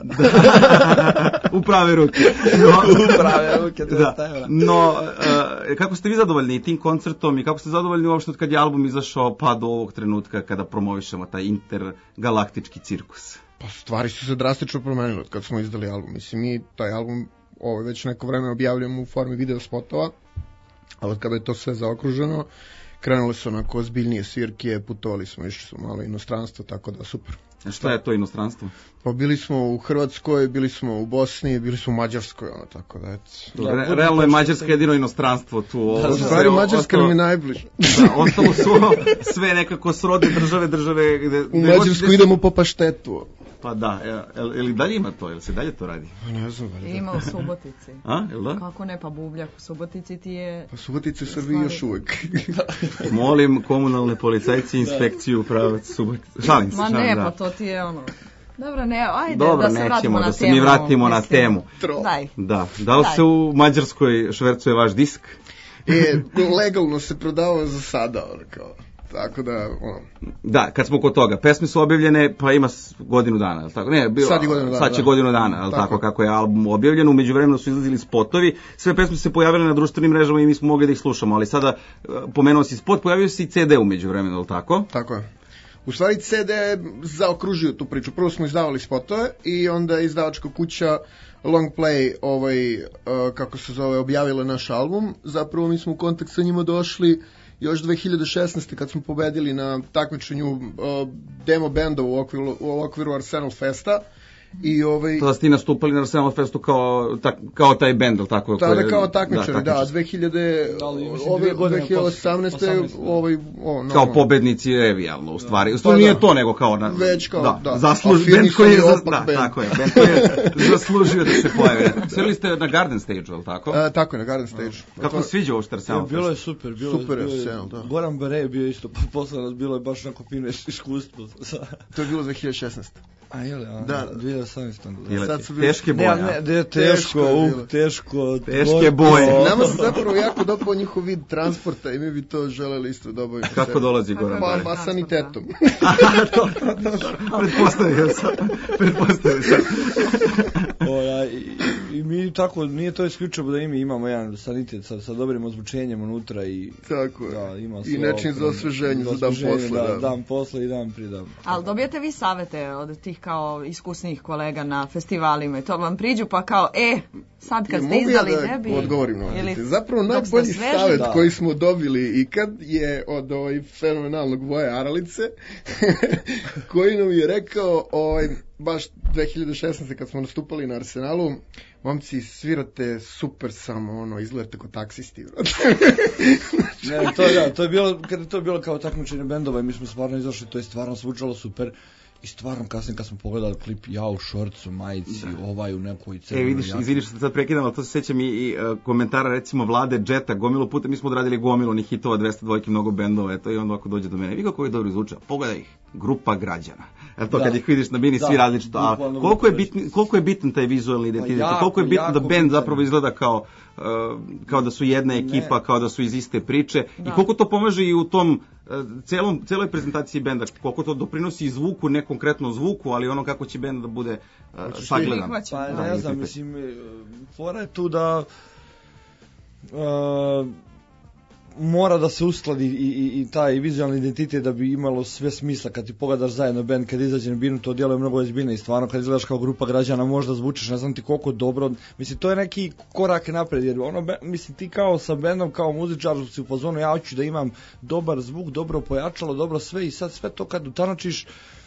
u prave ruke. No, Prave ruke, da. dvesta evra. No, e, kako ste vi zadovoljni i tim koncertom i kako ste zadovoljni uopšte od kad je album izašao pa do ovog trenutka kada promovišemo taj intergalaktički cirkus? Pa stvari su se drastično promenile od kad smo izdali album. Mislim, mi taj album ovaj, već neko vreme objavljujemo u formi video spotova, ali od kada je to sve zaokruženo, krenule su onako ozbiljnije svirke, putovali smo, išli smo malo u inostranstvo, tako da super. A šta je to inostranstvo? Pa bili smo u Hrvatskoj, bili smo u Bosni, bili smo u Mađarskoj, ono, tako da, eto. Re, realno je Mađarska jedino inostranstvo tu. Ovo, U sve stvari, Mađarska ostalo- nam je najbliže. Da, ostalo su sve nekako srodne države, države gde... U gde god Mađarsku se- idemo po paštetu. Pa da, jel, jel i dalje ima to, jel se dalje to radi? Pa ne znam, valjda. Ima u Subotici. A, jel da? Kako ne, pa Bubljak u Subotici ti je... Pa Subotica u Srbiji još uvek. Molim komunalne policajci inspekciju pravac Subotica. Šalim se, Ma šalim, ne, da. pa to ti je ono... Dobro, ne, ajde Dobro, da se vratimo nećemo, na da se temu. mi vratimo na mislim. temu. Daj. Da, da li Daj. se u Mađarskoj švercuje vaš disk? E, legalno se prodavao za sada, ono, kao. Tako da, ono, Da, kad smo kod toga, pesme su objavljene, pa ima s- godinu dana, jel tako? Ne, bilo, Sad je godinu dana, sad će da. godinu dana, jel tako. Tako. kako je album objavljen, u međuvremenu su izlazili spotovi, sve pesme su se pojavile na društvenim mrežama i mi smo mogli da ih slušamo, ali sada, e, pomenuo si spot, pojavio se i ce de u međuvremenu, jel tako? tako je. U stvari ce de je zaokružio tu priču. Prvo smo izdavali spotove i onda je izdavačka kuća Long Play, ovaj, uh, kako se zove, objavila naš album. Zapravo mi smo u kontakt sa njima došli još dve hiljade šesnaeste kad smo pobedili na takmičenju uh, demo benda u okviru, u okviru Arsenal Festa. I ovaj... Tada ste i nastupali na Arsenal Festu kao, tak, kao taj bend, jel tako? Tada koji je- kao takmičari, da, takmičari. dve hiljade Ali, mislim, ove dvije godine dve hiljade osamnaeste osamnaeste, da. ovaj o no, Kao no. pobednici revijalno, u stvari. U stvari Pa nije da. to, nego kao... Na, Već kao, da. Zasluž, Afirmisani bend koji je, za, opak da, bend. tako je, bend koji je zaslužio da se pojavi. Svirali ste na Garden Stage, jel tako? E, tako je, na Garden Stage. Kako To- se sviđa ovo Arsenal Bilo je Fest? super, bilo, Super je bilo Arsenal, da. Goran Bare je bio isto, pa posle nas bilo je baš onako fino iskustvo. To je bilo dve hiljade šesnaeste. A jel, a, Da. dve hiljade osamnaeste. Jel, sad su bili- teške Ne, boje, ne, a? ne, Teško teško, je uh, bilo. teško. Teške boje. Nama se zapravo jako dopao njihov vid transporta i mi bi to želeli isto da obavimo. Kako dolazi Goran Pa, Bare? pa sanitetom. Pretpostavio sam. Pretpostavio sam. O, ja, i, I mi tako, nije to isključivo da i mi imamo jedan sanitet sa, sa dobrim ozvučenjem unutra i Tako je. da, ima I sve način za ovo, osveženje za dan osveženje, posle. Da, Da. dan posle i dan prije dan. Ali dobijate vi savete od tih kao iskusnih kolega na festivalima i to vam priđu pa kao, e, sad kad I ste mogu ja izdali da debi... odgovorim na ovo. ili pitanje? Zapravo dok ste najbolji sveži, savjet da. koji smo dobili i kad je od ovaj fenomenalnog Voje Aralice koji nam je rekao ovaj, baš dve hiljade šesnaeste kad smo nastupali na Arsenalu, momci svirate super, samo ono izgledate kao taksisti. Ne, to, da, to je bilo, kada je to bilo kao takmičenje bendova i mi smo stvarno izašli, to je stvarno zvučalo super. I stvarno kasnije kad smo pogledali klip, ja u šorcu, majici, ovaj u nekoj E, crvenoj vidiš, jakni. izvini što te sad prekidam, ali to se sjećam i, i uh, komentara recimo Vlade Jetta, gomilu puta, mi smo odradili gomilu onih hitova, dvesta dva, mnogo bendova, eto, i onda ako dođe do mene, vi kako je dobro zvuča, pogledaj ih. grupa građana. Eto, to Da. kad ih vidiš na bini, svi Da, različito. A bukvalno koliko je, grupa bitni, koliko je bitan taj vizualni identitet? jako, koliko je bitno jako da bend bitan. zapravo izgleda kao, uh, kao da su jedna ekipa, kao da su iz iste priče. I koliko to pomaže i u tom uh, celom, celoj prezentaciji benda, koliko to doprinosi i zvuku, ne konkretno zvuku, ali ono kako će bend da bude uh, sagledan. Pa Da, ne i znam, prihvaća. mislim, e, fora je tu da uh, mora da se uskladi i, i, i taj vizualni identitet da bi imalo sve smisla. Kad ti pogledaš zajedno band, kad izađe na binu, to djeluje mnogo ozbiljno i stvarno kad izgledaš kao grupa građana možda zvučiš, ne znam ti koliko dobro, mislim to je neki korak napred, jer ono, be- mislim ti kao sa bandom, kao muzičar si u fazonu, ja hoću da imam dobar zvuk, dobro pojačalo, dobro sve i sad sve to kad utanočiš,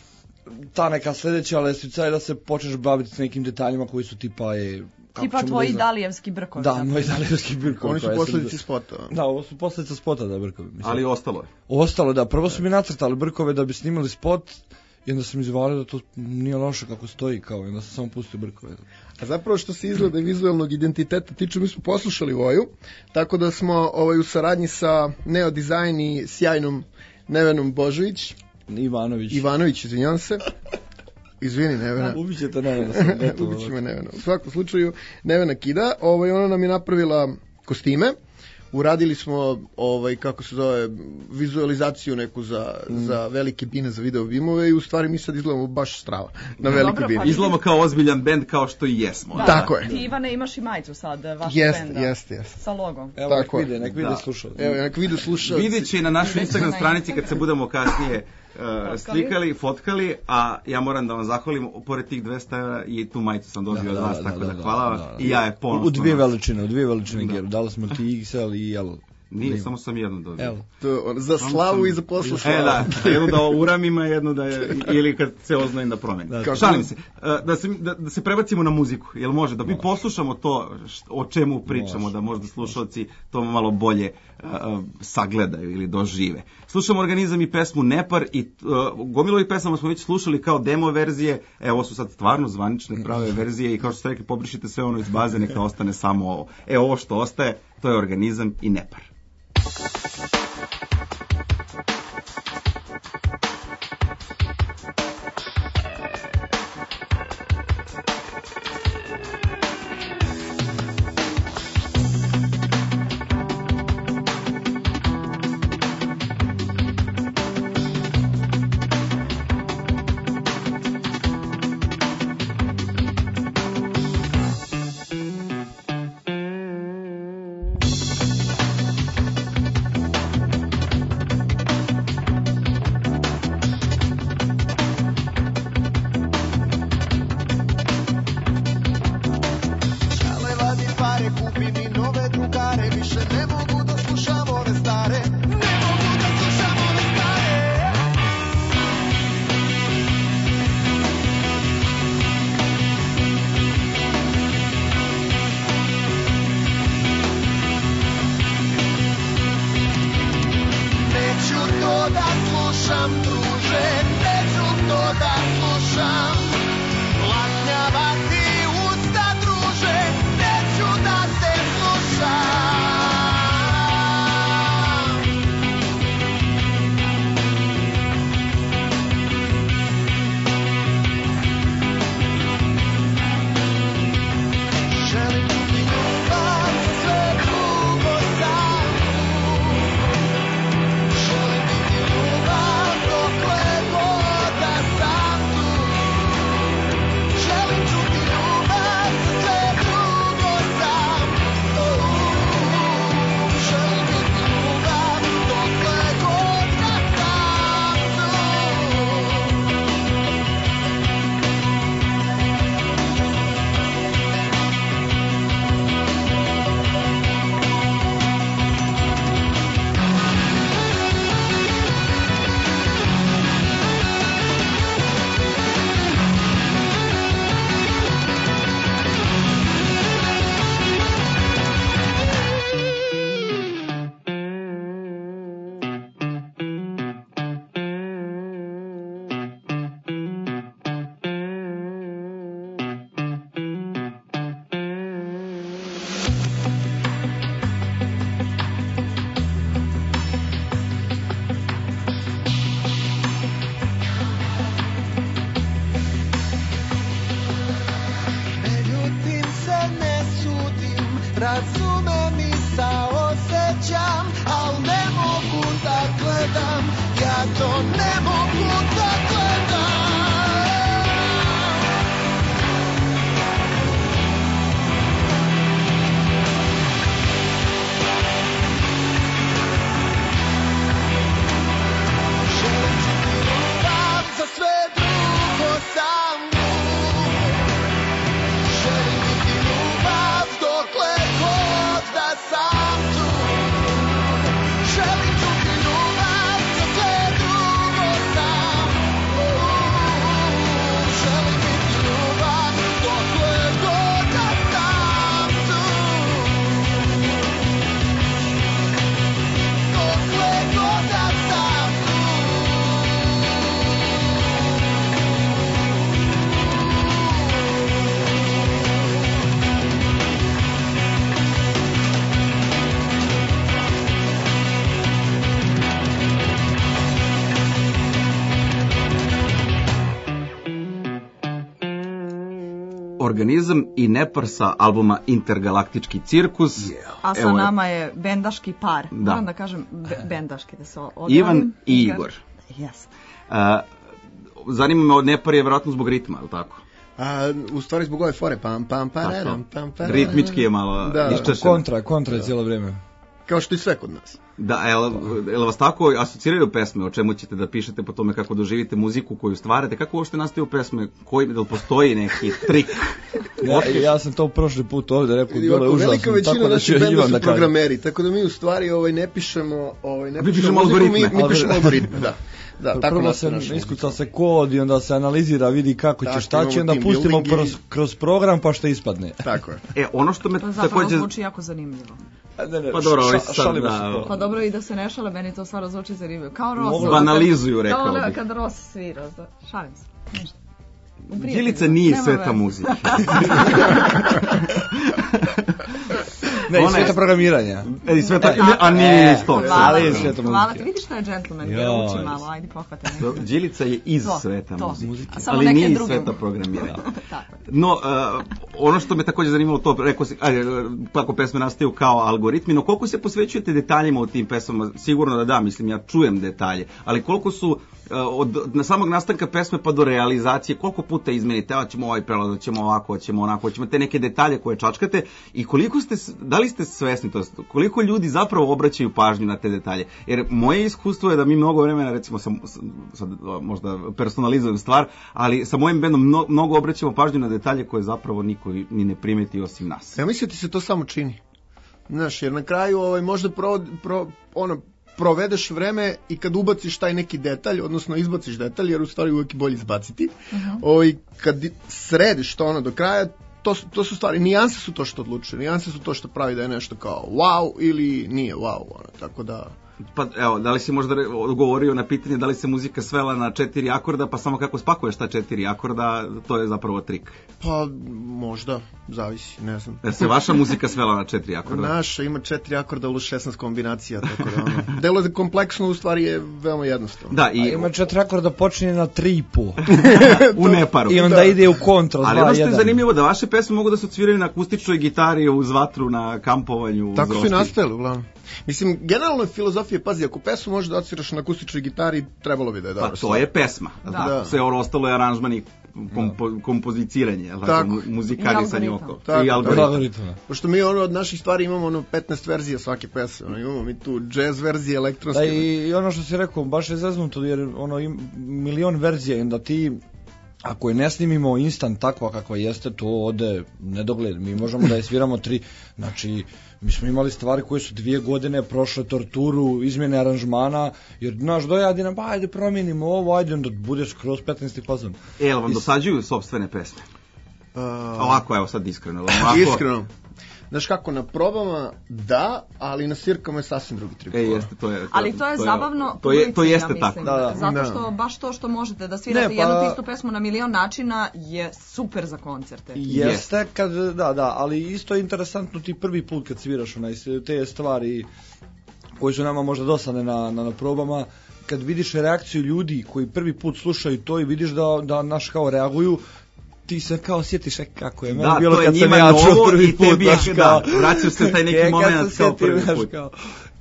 ta neka sljedeća lestvica je da se počneš baviti s nekim detaljima koji su tipa je, kako Tipa ćemo tvoji da izna- dalijevski brkovi. Da, zapravo. moji dalijevski brkovi. Oni su koje sam- posljedice spota. Da, ovo su posljedice spota da brkovi. Mislim. Ali ostalo je. Ostalo, da. Prvo su mi nacrtali brkove da bi snimali spot i onda sam izvalio da to nije loše kako stoji, kao i onda sam samo pustio brkove. A zapravo što se izgleda i vizualnog identiteta tiče, mi smo poslušali Voju, tako da smo ovaj, u saradnji sa Neo Design i sjajnom Nevenom Božović, Ivanović. Ivanović, izvinjam se. Izvini, Nevena. Ubićete Nevena. sam gotovo. Ubit će me Nevena. U svakom slučaju, Nevena kida. Ovaj, ona nam je napravila kostime. Uradili smo, ovaj, kako se zove, vizualizaciju neku za, Mm. za velike bine, za video bimove i u stvari mi sad izgledamo baš strava na velike Dobro, bine. pa- Izgledamo kao ozbiljan bend kao što i jesmo. Da, Tako je. Ti, Ivane, imaš i majicu sad, vašeg Jeste, benda. jeste, jeste. Sa logom. Evo, Tako nek je. vide, nek vide Da. slušao. Evo, nek vide slušalci. Vidjet će i na našoj Vidjet će Instagram na stranici kad se Instagramu. budemo kasnije uh, slikali, fotkali, a ja moram da vam zahvalim, pored tih dvesta evra i tu majicu sam dobio od vas, tako da, hvala vam i ja je ponosno. U dvije na vas. veličine, u dvije veličine geru. Dali smo ti X L i L. Nije, samo sam jedno dobio. Evo. To, on, za slavu i za poslu E slavu. da, jedno da uramim, a jedno da je, ili kad se oznojim da promenim. Kako? Šalim se, Uh, da se, da, da se prebacimo na muziku, jel može? Da mi poslušamo to št- o čemu pričamo, Može, da možda slušalci to malo bolje uh, uh, sagledaju ili dožive. Slušamo Organizam i pesmu Nepar i uh, gomilu ovih pesama smo već slušali kao demo verzije, evo ovo su sad stvarno zvanične prave verzije i kao što ste rekli, pobrišite sve ono iz baze, neka ostane samo ovo. E ovo što ostaje, to je Organizam i Nepar. Šale vadi pare, kupi mi nove drugare, više ne mogu da slušam ove stare, ne mogu da slušam ove stare. Neću to da slušam, druže, neću to da slušam. Blatnjavati usta, druže, neću da te slušam. Želim ti ljubav, sve drugo samo. Želim ti ljubav, dokle god da sam tu. Želim čuti to ne mogu da gledam. Želim ti ljubav, za sve drugo sam lud. Želim biti ljubav dokle god da sam tu. Želim čuti ljubav, za sve drugo sam lud. Želim biti ljubav dokle god da sam tu. Dokle god da sam tu. Organizam i Nepar sa albuma Intergalaktički cirkus. A sa Evo je nama je bendaški par. Da. Moram da kažem be- bendaški da se odjavim. Ivan i Igor. Yes. A, zanima me, od Nepar je vjerojatno zbog ritma, je li tako? A, u stvari zbog ove fore, pam, pam, pararam, pam, pararam. Ritmički je malo Da. iščešen. Kontra, kontra je cijelo vrijeme. Kao što i sve kod nas. Da, jel, jel vas tako asociraju pesme, o čemu ćete da pišete po tome kako doživite muziku koju stvarate, kako uopšte nastaju pesme, koji, da li postoji neki trik? Ja, ja sam to prošli put ovdje rekao, bilo je Ovako, užasno. velika većina tako da naših će benda Ivan su da kaže. programeri, tako da mi u stvari ovaj, ne pišemo, ovaj, ne Mi pišemo pišemo muziku, mi, algoritme. mi pišemo algoritme, da. Da, tako Prvo nastaje se naša iskuca se kod i onda se analizira, vidi kako će, Tako, šta će, imamo onda team pustimo building i- kroz, kroz program pa što ispadne. Tako je. E, ono što me To zapravo takođe... zvuči jako zanimljivo. Ne, ne, Pa dobro, ša- ovaj sad, šalimo da, se to. Pa dobro i da se ne šale, meni to stvarno zvuči zanimljivo. Kao Ross. Mogu- Banalizuju, rekao Kao ono bih. kad Ross svira, da, šalim se. Ništa. U prijateljima. Đilica nije Nema sveta veze. muzika. Ne, i Ona je- sveta programiranja. E, i sveta, Tako a nije E, isto. Hvala, Ali je ti, sveta hvala muzika. ti, vidiš što je džentlmen, Ja, ja, uči jes. malo, ajde pohvate me. Đilica je iz To, sveta to. muzike, A samo ali neke nije iz druge. sveta programiranja. Tako je. No, uh, ono što me takođe zanimalo, to rekao si, ajde, kako pesme nastaju kao algoritmi, no koliko se posvećujete detaljima u tim pesmama? Sigurno da da, mislim, ja čujem detalje, ali koliko su uh, od na samog nastanka pesme pa do realizacije, koliko puta izmenite, evo ćemo ovaj prelaz, ćemo ovako, ćemo onako, ćemo te neke detalje koje čačkate i koliko ste, da li ste svesni, to jest, koliko ljudi zapravo obraćaju pažnju na te detalje? Jer moje iskustvo je da mi mnogo vremena, recimo, sam, sad možda personalizujem stvar, ali sa mojim bendom mno, mnogo obraćamo pažnju na detalje koje zapravo niko ni ne primeti osim nas. Ja mislim da ti se to samo čini. Znaš, jer na kraju ovaj, možda pro, pro, ono, provedeš vreme i kad ubaciš taj neki detalj, odnosno izbaciš detalj, jer u stvari uvijek je bolje izbaciti, uh-huh. ovaj, kad središ to ono do kraja, to, to su stvari, nijanse su to što odlučuje, nijanse su to što pravi da je nešto kao wow ili nije wow, ono, tako da... Pa evo, da li si možda re- odgovorio na pitanje da li se muzika svela na četiri akorda, pa samo kako spakuješ ta četiri akorda, to je zapravo trik. Pa možda, zavisi, ne znam. Da se vaša muzika svela na četiri akorda? Naša ima četiri akorda u šesnaest kombinacija, tako da ono, delo je kompleksno, u stvari je veoma jednostavno. Da, i A ima četiri akorda, počinje na tri i po. u Neparu. I onda Da. ide u kontra, Ali dva, ono što je jedan. zanimljivo da vaše pesme mogu da se odsviraju na akustičnoj gitari uz vatru na kampovanju. uz Tako su i roštilj. nastajali, uglavnom. Mislim, generalno filozofija, pazi, ako pesmu možeš da odsviraš na akustičnoj gitari, trebalo bi da je dobro. Pa to je pesma. Da. Da. Sve ovo ostalo je aranžman i kompo, kompoziciranje, jel tako? Tako. Mu- muzikarisanje I oko. algoritam. Tako, I tako. algoritam. Algoritma. Pošto mi ono od naših stvari imamo ono petnaest verzija svake pesme, ono, imamo mi tu jazz verzije, elektronske. Da, i, i ono što si rekao, baš je zeznuto, jer ono im, milion verzija, i onda ti, ako je ne snimimo instant takva kakva jeste, to ode nedogled. Mi možemo da je sviramo tri, znači, mi smo imali stvari koje su dvije godine prošle torturu, izmjene aranžmana, jer, znaš, dojadi nam, ba, ajde promijenimo ovo, ajde, onda bude skroz petnaesti fazon. E, jel vam dosađuju sopstvene pesme? Uh, Ovako, evo sad iskreno. Ovako, Iskreno. Znaš kako, na probama da, ali na svirkama je sasvim drugi trip. E, jeste, to je... To, Ali to je zabavno To, je, to publici, jeste ja tako. mislim. Da, da. Zato Da. što baš to što možete da svirate Ne, pa- jednu te istu pesmu na milion načina je super za koncerte. Jeste, kad, da, da, ali isto je interesantno ti prvi put kad sviraš onaj, te stvari koje su nama možda dosadne na, na, na probama, kad vidiš reakciju ljudi koji prvi put slušaju to i vidiš da, da naš kao reaguju, ti se kao sjetiš e, kako je meni Da, bilo to je kad sam njima ja čuo novo prvi i put, tebi je, znaš, da, kao, vraćaš se taj neki kad moment se kao sjetim, prvi znaš, put. kao,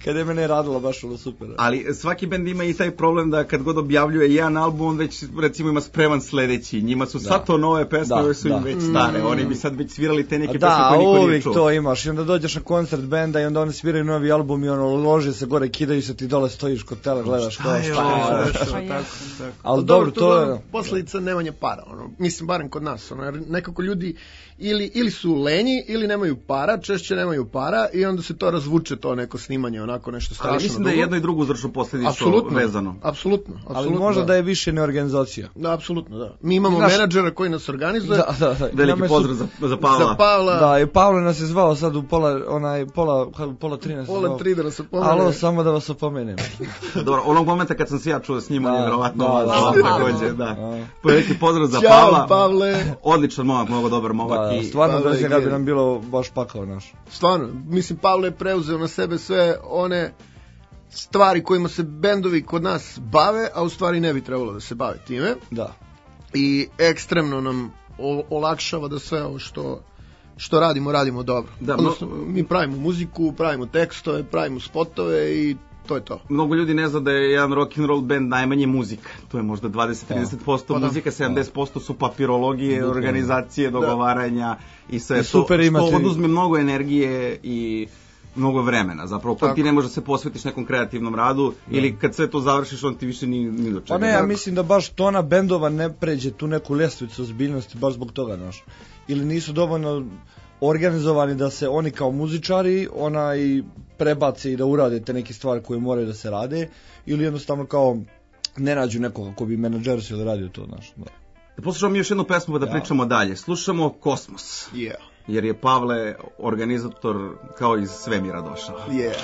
Kad je mene radilo baš ono super. Ali svaki bend ima i taj problem da kad god objavljuje jedan album, on već recimo ima spreman sledeći. Njima su sad to nove pesme, ove su im već stare. Mm. Oni bi sad već svirali te neke da, pesme koje niko nije čuo. Da, uvijek to imaš. I onda dođeš na koncert benda i onda oni sviraju novi album i ono lože se gore, kidaju se, ti dole stojiš kod tele, gledaš šta je ovo. Ali dobro, to je posljedica nemanja para, ono. Mislim barem kod nas, ono, nekako ljudi ili ili su lenji ili nemaju para, češće nemaju para i onda se to razvuče, to neko snimanje, onako nešto strašno. Ali mislim da je jedno i drugo uzročno posljedično vezano. Apsolutno, apsolutno. Ali možda da. da je više neorganizacija. Da, apsolutno, da. Mi imamo Naš... menadžera koji nas organizuje. Da, da, da. Veliki pozdrav za, za Pavla. Za Pavla. Da, i Pavle nas je zvao sad u pola, onaj, pola, pola tri nas je Pola tri da nas opomene. Alo, samo da vas opomenem. Dobro, onog momenta kad sam se ja čuo s njim, on je vjerovatno da, takođe, da. Veliki pozdrav za Ćao, Pavla. Pavle. Odličan momak, mnogo dobar momak. Da, stvarno da se bi nam bilo baš pakao naš. Stvarno, mislim Pavle je preuzeo na sebe sve one stvari kojima se bendovi kod nas bave, a u stvari ne bi trebalo da se bave time. Da. I ekstremno nam o, olakšava da sve ovo što što radimo, radimo dobro. Da, odnosno, mi pravimo muziku, pravimo tekstove, pravimo spotove i to je to. Mnogo ljudi ne zna da je jedan rock and roll band najmanje muzika. To je možda dvadeset do trideset posto pa, muzika, sedamdeset posto su papirologije, da, organizacije, dogovaranja da. I sve I to, imati... što oduzme mnogo energije i mnogo vremena. Zapravo, kad ti ne možeš da se posvetiš nekom kreativnom radu da. Ili kad sve to završiš, on ti više ni, ni do čega. Pa ne, ja mislim da baš tona bendova ne pređe tu neku lestvicu ozbiljnosti baš zbog toga, znaš. Ili nisu dovoljno organizovani da se oni kao muzičari onaj prebace i da urade te neke stvari koje moraju da se rade, ili jednostavno kao ne nađu nekoga ko bi menadžerisao da radi to, znaš. Da. Da poslušamo još jednu pesmu pa da ja. pričamo dalje. Slušamo Kosmos. Yeah. Jer je Pavle organizator kao iz svemira došao. Yeah.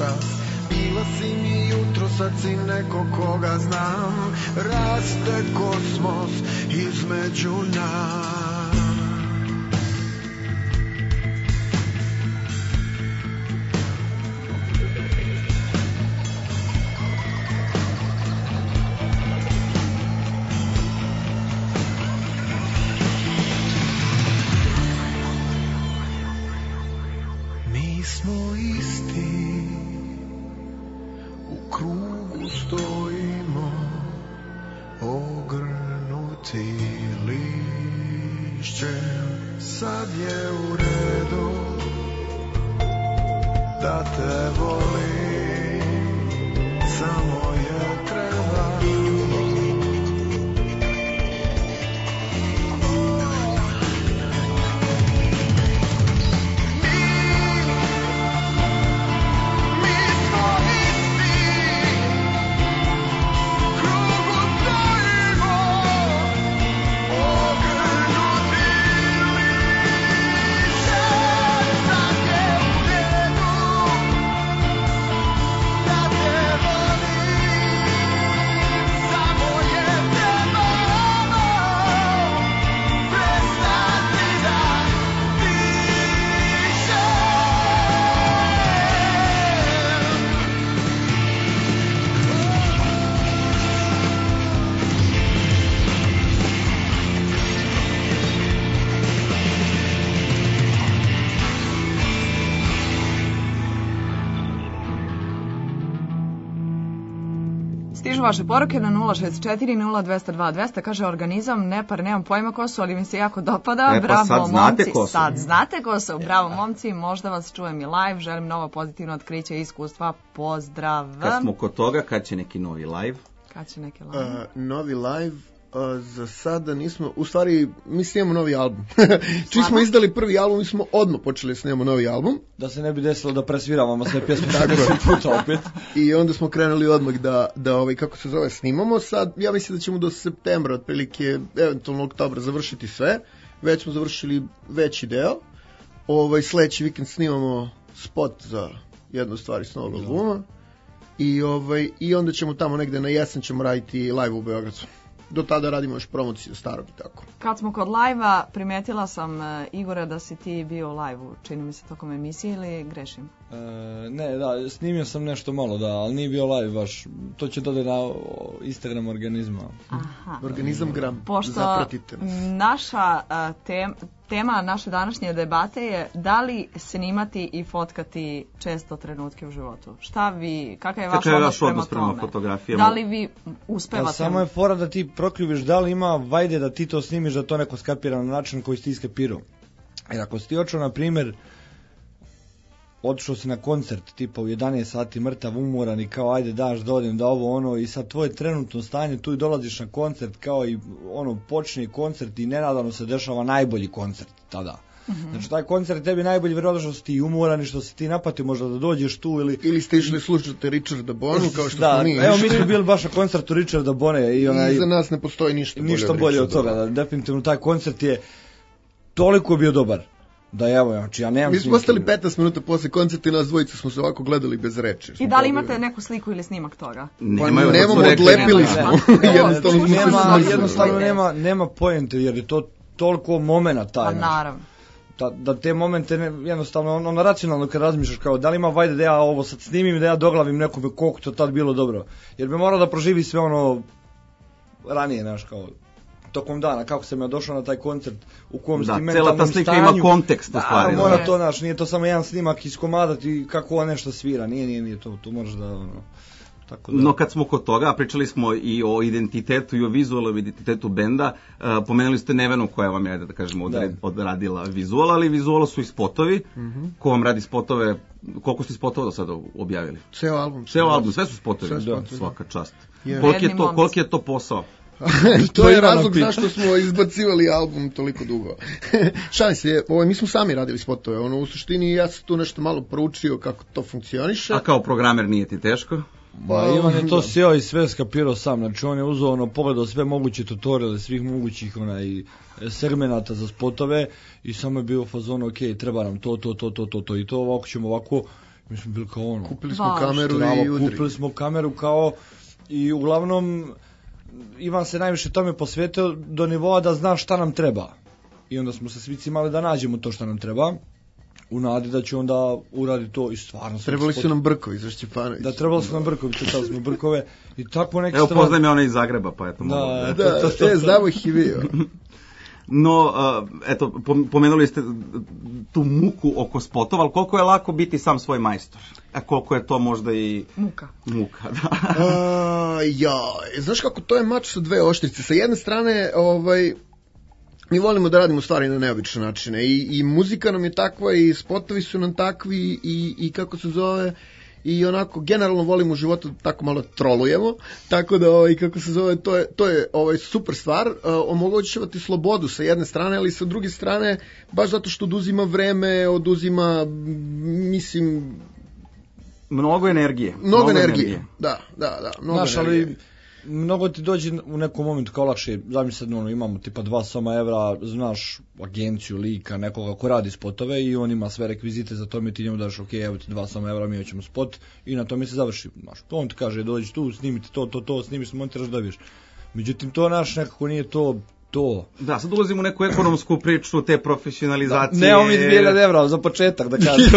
čas. Bila si mi jutro, sad si neko koga znam. Raste kosmos između nas. Mi smo isti, u krugu stojimo, ogrnuti lišćem. Sad je u redu da te volim, samo je treba. Stižu vaše poruke na nula šest četiri nula dvesta dva dvesta, kaže organizam, nepar, nemam pojma ko su, ali mi se jako dopada. E, pa bravo, sad znate momci, ko su. sad znate ko su, bravo momci, možda vas čujem i live, želim novo pozitivno otkriće i iskustva, pozdrav. Kad smo kod toga, kad će neki novi live? Kad će neki live? Uh, novi live, uh, za sada nismo, u stvari, mi snimamo novi album. Čim smo izdali prvi album, mi smo odmah počeli snimamo novi album. Da se ne bi desilo da presviravamo sve pjesme šezdeset puta opet. I onda smo krenuli odmah da, da ovaj, kako se zove, snimamo. Sad, ja mislim da ćemo do septembra, otprilike, eventualno oktobra, završiti sve. Već smo završili veći deo. Ovaj, sledeći vikend snimamo spot za jednu stvar iz novog albuma. I, ovaj, I onda ćemo tamo negde na jesen ćemo raditi live u Beogradu. Do tada radimo još promociju starog i tako. Kad smo kod live-a, primetila sam, uh, Igore, da si ti bio u live-u, čini mi se tokom emisije, ili grešim? E, ne, da, snimio sam nešto malo, da, ali nije bio live baš. To će dodati na Instagram organizma. Aha. Organizam gram, Pošto zapratite nas. naša uh, tem, tema naše današnje debate je da li snimati i fotkati često trenutke u životu. Šta vi, kakav je vaš Kakav je odnos vaš prema odnos prema tome? fotografijama? Da li vi uspevate? Pa samo je fora da ti prokljubiš da li ima vajde da ti to snimiš, da to neko skapira na način koji si ti skapirao. Jer ako si ti očeo, na primjer, otišao si na koncert tipa u jedanaest sati mrtav, umoran i kao ajde daš da odem da ovo ono i sad tvoje trenutno stanje tu i dolaziš na koncert kao i ono počne koncert i nenadano se dešava najbolji koncert tada. Mm-hmm. Znači taj koncert tebi najbolji vjerojatno što si ti umoran i što si ti napatio možda da dođeš tu ili... Ili ste išli slušati Richarda Bonu kao što da, smo mi. Evo mi smo bili baš na koncertu Richarda Bone i, onaj, i za nas ne postoji ništa bolje, ništa bolje od toga. Da, definitivno taj koncert je toliko bio dobar. Da evo, znači ja nemam... Mi smo ostali petnaest minuta posle koncerta i nas dvojica smo se ovako gledali bez reči. I da li imate neku sliku ili snimak toga? Pa nemamo, odlepili smo. Jednostavno, nema, jednostavno nema, nema poente jer je to toliko momena taj. Pa naravno. Da, da te momente ne, jednostavno ono, ono racionalno kad razmišljaš kao da li ima vajde da ja ovo sad snimim da ja doglavim nekome koliko to tad bilo dobro. Jer bi morao da proživi sve ono ranije, znaš, kao tokom dana, kako sam ja došao na taj koncert, u kom da, si mentalnom cela ta slika stanju, ima kontekst u stvari. Da, mora da. To, znaš, nije to samo jedan snimak iz komada i kako on nešto svira, nije, nije, nije to, to možeš da, ono, tako da... No kad smo kod toga, pričali smo i o identitetu i o vizualnom identitetu benda, uh, pomenuli ste Nevenu koja vam je, da kažemo, odred, da. odradila vizual, ali vizuala su i spotovi. Mm-hmm. Ko vam radi spotove, koliko ste spotova do sada objavili? Ceo album. Ceo album, sve su spotovi, sve spotovi. Svaka čast. Yeah. Koliki je to, koliki je to posao? To je razlog zašto smo izbacivali album toliko dugo. Šalim se, ovaj, mi smo sami radili spotove, ono, u suštini ja sam tu nešto malo proučio kako to funkcioniše. A kao programer nije ti teško? Pa Ivan je to sjeo i sve skapirao sam, znači on je uzeo, ono, pogledao sve moguće tutoriale, svih mogućih onaj segmenata za spotove i samo je bio u fazonu, ok, treba nam to, to, to, to, to, to i to, ovako ćemo ovako Mi smo bili kao ono... Kupili smo Vaš. kameru Travo, i udri. kupili smo kameru kao... I uglavnom, Ivan se najviše tome posvetio do nivoa da zna šta nam treba. I onda smo se svi cimali da nađemo to što nam treba. U nadi da će onda uradi to i stvarno... Trebali su nam brkovi za Šćepanović. Da, trebali su nam brkovi, čitali smo brkove i tako neke Evo, stvari. poznajem ja ono iz Zagreba, pa eto mogu. Da, Da, to, to, to, e, to. znamo ih i vi. No, uh, eto, pom- pomenuli ste tu muku oko spotova, ali koliko je lako biti sam svoj majstor? A koliko je to možda i... Muka. Muka, da. A, ja, znaš kako, to je mač sa dve oštrice. Sa jedne strane, ovaj, mi volimo da radimo stvari na neobične načine. I, i muzika nam je takva, i spotovi su nam takvi, i, i kako se zove... I onako generalno volimo u životu da tako malo trolujemo, tako da ovaj kako se zove to je to je ovaj super stvar, uh, omogućava ti slobodu sa jedne strane, ali sa druge strane baš zato što oduzima vreme, oduzima mislim Mnogo energije. mnogo energije. Da, da, da, mnogo Znaš, energije. ali mnogo ti dođe u nekom momentu kao lakše, zamisli ono, imamo tipa dva soma evra, znaš agenciju, lika, nekoga ko radi spotove i on ima sve rekvizite za to, mi ti njemu daš, ok, evo ti dva soma evra, mi hoćemo spot i na tome se završi. Znaš, on ti kaže, dođi tu, snimite to, to, to, snimiš, montiraš, dobiješ. Međutim, to naš nekako nije to, to. Da, sad ulazimo u neku ekonomsku priču, te profesionalizacije. Ne, on mi dvije hiljade evra za početak, da kažem.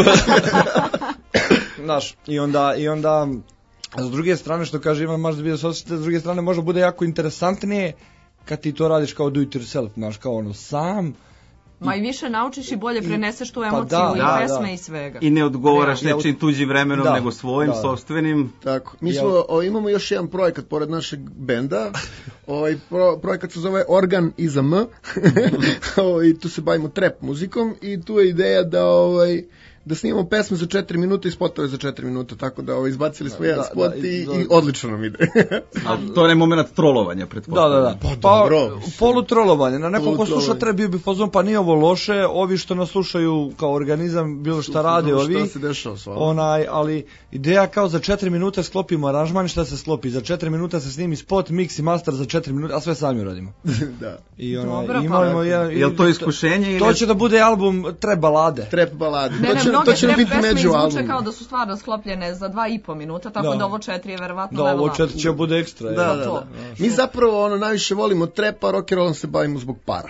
Znaš, i onda, i onda, a s druge strane, što kaže Ivan, možda bi da se osjećate, s druge strane možda bude jako interesantnije kad ti to radiš kao do it yourself, znaš, kao ono, sam. Ma i više naučiš i bolje preneseš tu emociju da, i da, pesme da. i svega. I ne odgovaraš Ja, ja, nečim tuđim vremenom, da, nego svojim, da. sopstvenim. Tako. Mi Ja- smo, o, imamo još jedan projekat pored našeg benda. Ovaj pro, projekat se zove Organ iza M. O, i tu se bavimo trap muzikom i tu je ideja da ovaj da snimamo pesme za četiri minuta i spotove za četiri minuta, tako da ovaj izbacili smo jedan da, spot da, i, i- da. i odlično nam ide. A to je onaj moment trolovanja, Da, pretpostavljam. da, da. Pa Pa, dobro. polutrolovanje. Na nekog ko sluša Polutrolovanje. treba bio bi fazon, pa nije ovo loše, ovi što nas slušaju kao organizam, bilo šta rade Šta ovi. se dešava s vama? Onaj, ali ideja kao za četiri minuta sklopimo aranžman, šta se sklopi, za četiri minuta se snimi spot, mix i master za četiri minuta, a sve sami radimo. Da. I onaj, Dobro, pa. imamo jedan, Je li to iskušenje ili... to će da bude album Trap balade. Trap balade. Ne, to ne, će, mnoge to će trap biti pesme među izvuče album. kao da su stvarno sklopljene za dva i po minuta, tako Da. da, ovo četiri je verovatno Da, level ovo up. četiri će bude ekstra. Da, je. da, to. da. Mi zapravo ono najviše volimo trap, a rock and rollom se bavimo zbog para.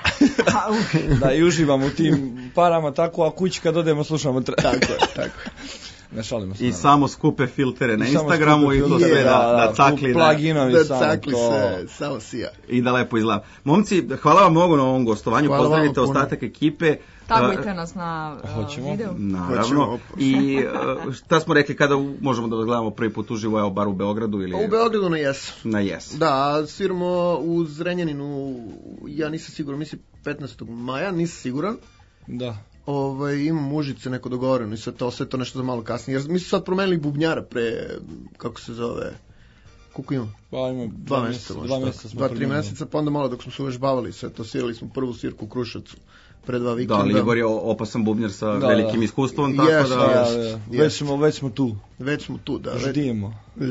Da, i uživamo u tim parama tako, a kući kad odemo slušamo trap. Tako je, tako je. Ne šalimo se. I naravno. samo skupe filtere na I samo Instagramu skupe i to filtere, sve da, da cakli da, pluginovi Da samo cakli to. se, samo sija. i da lepo izgleda. Momci, hvala vam mnogo na ovom gostovanju, Hvala pozdravite vama puno. ostatak ekipe. Tagujte nas na uh, Hoćemo. videu. Naravno. Hoćemo. I uh, šta smo rekli kada u- možemo da vas gledamo prvi put uživo, evo bar u Beogradu ili Pa u Beogradu na jes. na Jes. Da, sviramo u Zrenjaninu, ja nisam siguran, mislim petnaestog maja, nisam siguran. Da. Ovaj, imam Užice neko dogovoreno i sve to, sve to nešto za malo kasnije. Jer mi su sad promenili bubnjara pre, kako se zove, koliko imam? Pa imamo Dva mjeseca, dva možda. mjeseca smo Dva, tri promijenili. mjeseca, pa onda malo dok smo se uvežbavali sve to, svirali smo prvu svirku u Kruševcu pre dva vikenda. Da, ali Igor je opasan bubnjar sa Da, velikim da. iskustvom, tako Yes, da... Da, Jest, da, jest. već smo, već smo tu. Već smo tu, da. Već... Ždijemo.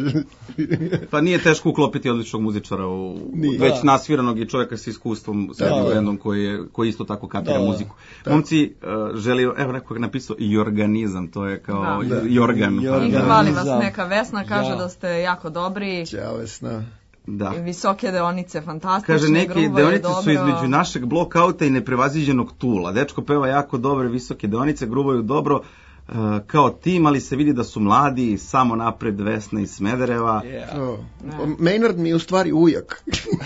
Pa nije teško uklopiti odličnog muzičara u Nije. već Da. nasviranog i čovjeka sa iskustvom, sa Da, jednim da. bendom koji, je, koji isto tako kapira Da, da. muziku. Momci, uh, želi, evo neko je napisao i organizam, to je kao Da. i organ. I pa I organ. da. hvali vas Organizam. neka Vesna, kaže Ja. da ste jako dobri, Ćao, Vesna. Da. i visoke deonice, fantastične, Kaže, neke grubo je deonice dobro. su između našeg blokauta i neprevaziđenog Tula. Dečko peva jako dobre visoke deonice, grubaju dobro uh, kao tim, ali se vidi da su mladi, samo napred Vesna iz Smedereva. Yeah. O, Maynard mi je u stvari ujak.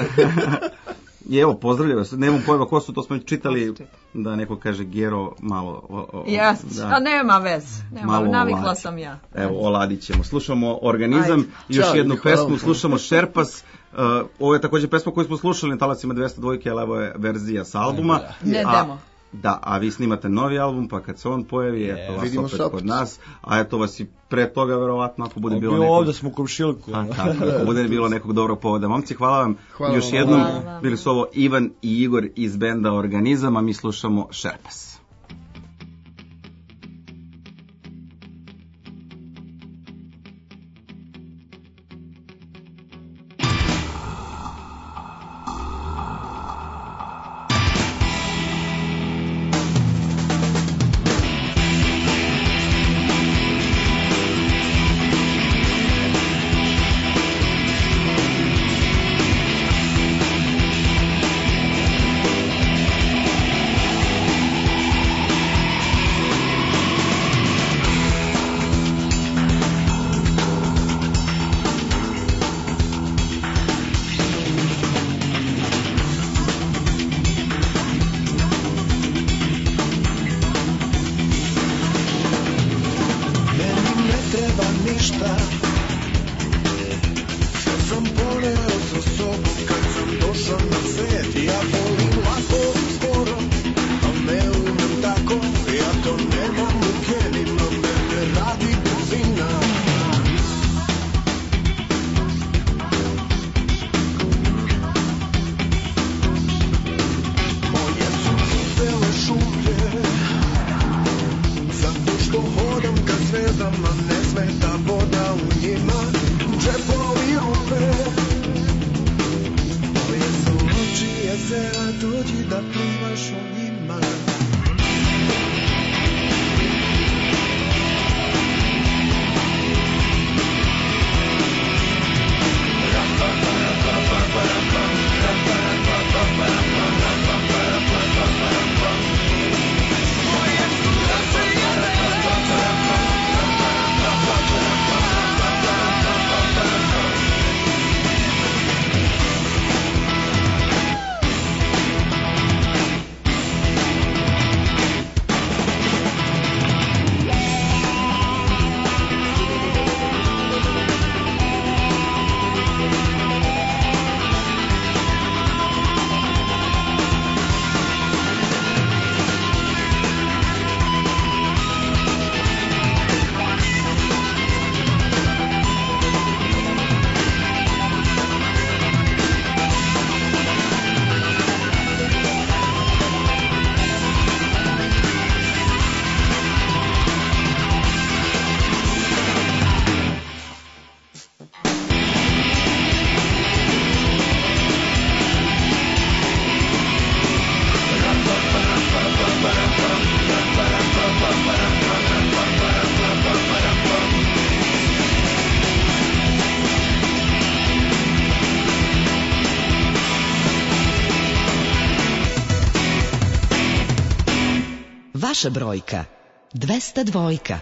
I evo, pozdravljaju vas. Nemam pojma ko su, to smo čitali, da neko kaže Gero malo... O, o, Jest, da. a nema vez, nema, Malo navikla oladi. sam ja. Evo, oladit ćemo. Slušamo Organizam, Ajde. još Ćao, jednu hvala pesmu, vam. slušamo Šerpas. Uh, ovo je također pesma koju smo slušali na talacima dvesta dva, ali evo je verzija s albuma. Ne A- demo. Da, a vi snimate novi album, pa kad se on pojavi, eto vas vidimo opet se opet. kod nas, a eto vas i pre toga verovatno, ako bude bilo Bilo nekog... ovdje smo u komšilku. A, tako, ako bude bilo nekog dobrog povoda. Momci, hvala vam Hvala još vam. jednom. Hvala vam. Bili su ovo Ivan i Igor iz benda Organizam, a mi slušamo Šerpas. Thank ništa. Sve sam poneo sa sobom kad sam došao na svet. Ja volim lako, sporo, a ne umem tako. Ja to nemam u genima, mene radi brzina. Moje su cipele šuplje, zato što hodam ka zvezdama, ne smeta voda u njima. Džepovi rupe, moje su oči jezera, dođi da plivaš u njima. Vaša brojka dvesta dva.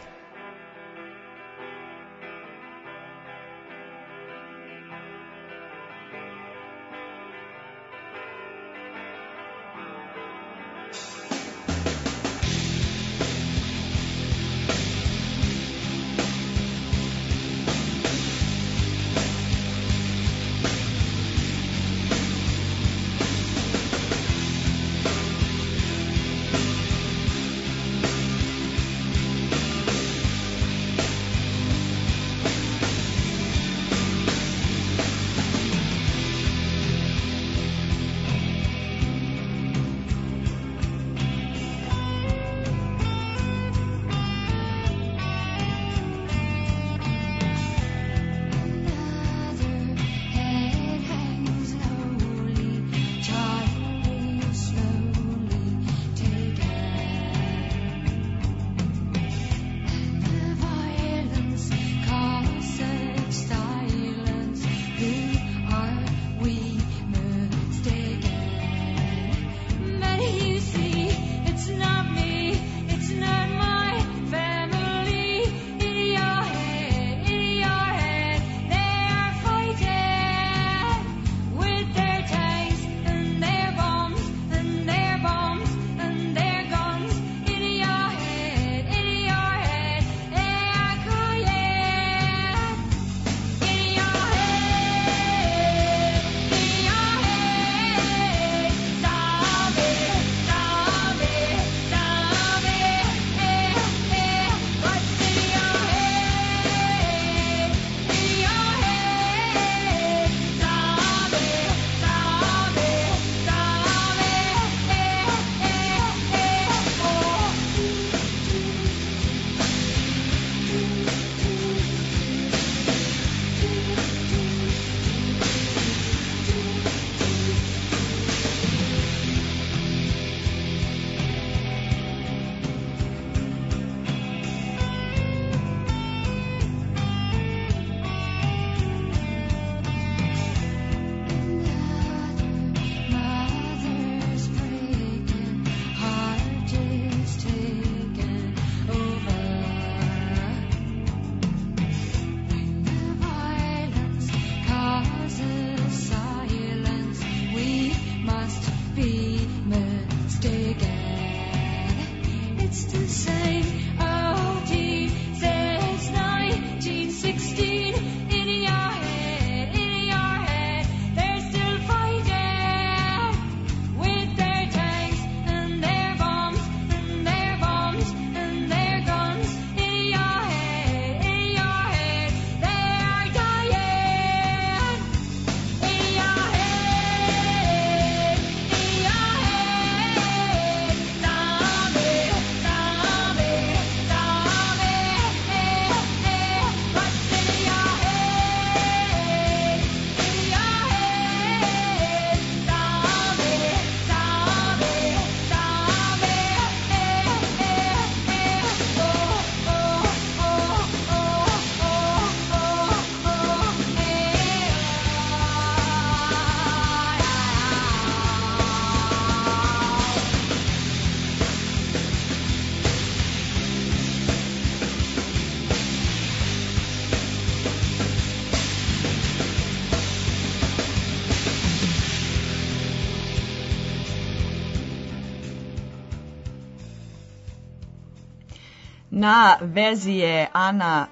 Na vezi je Ana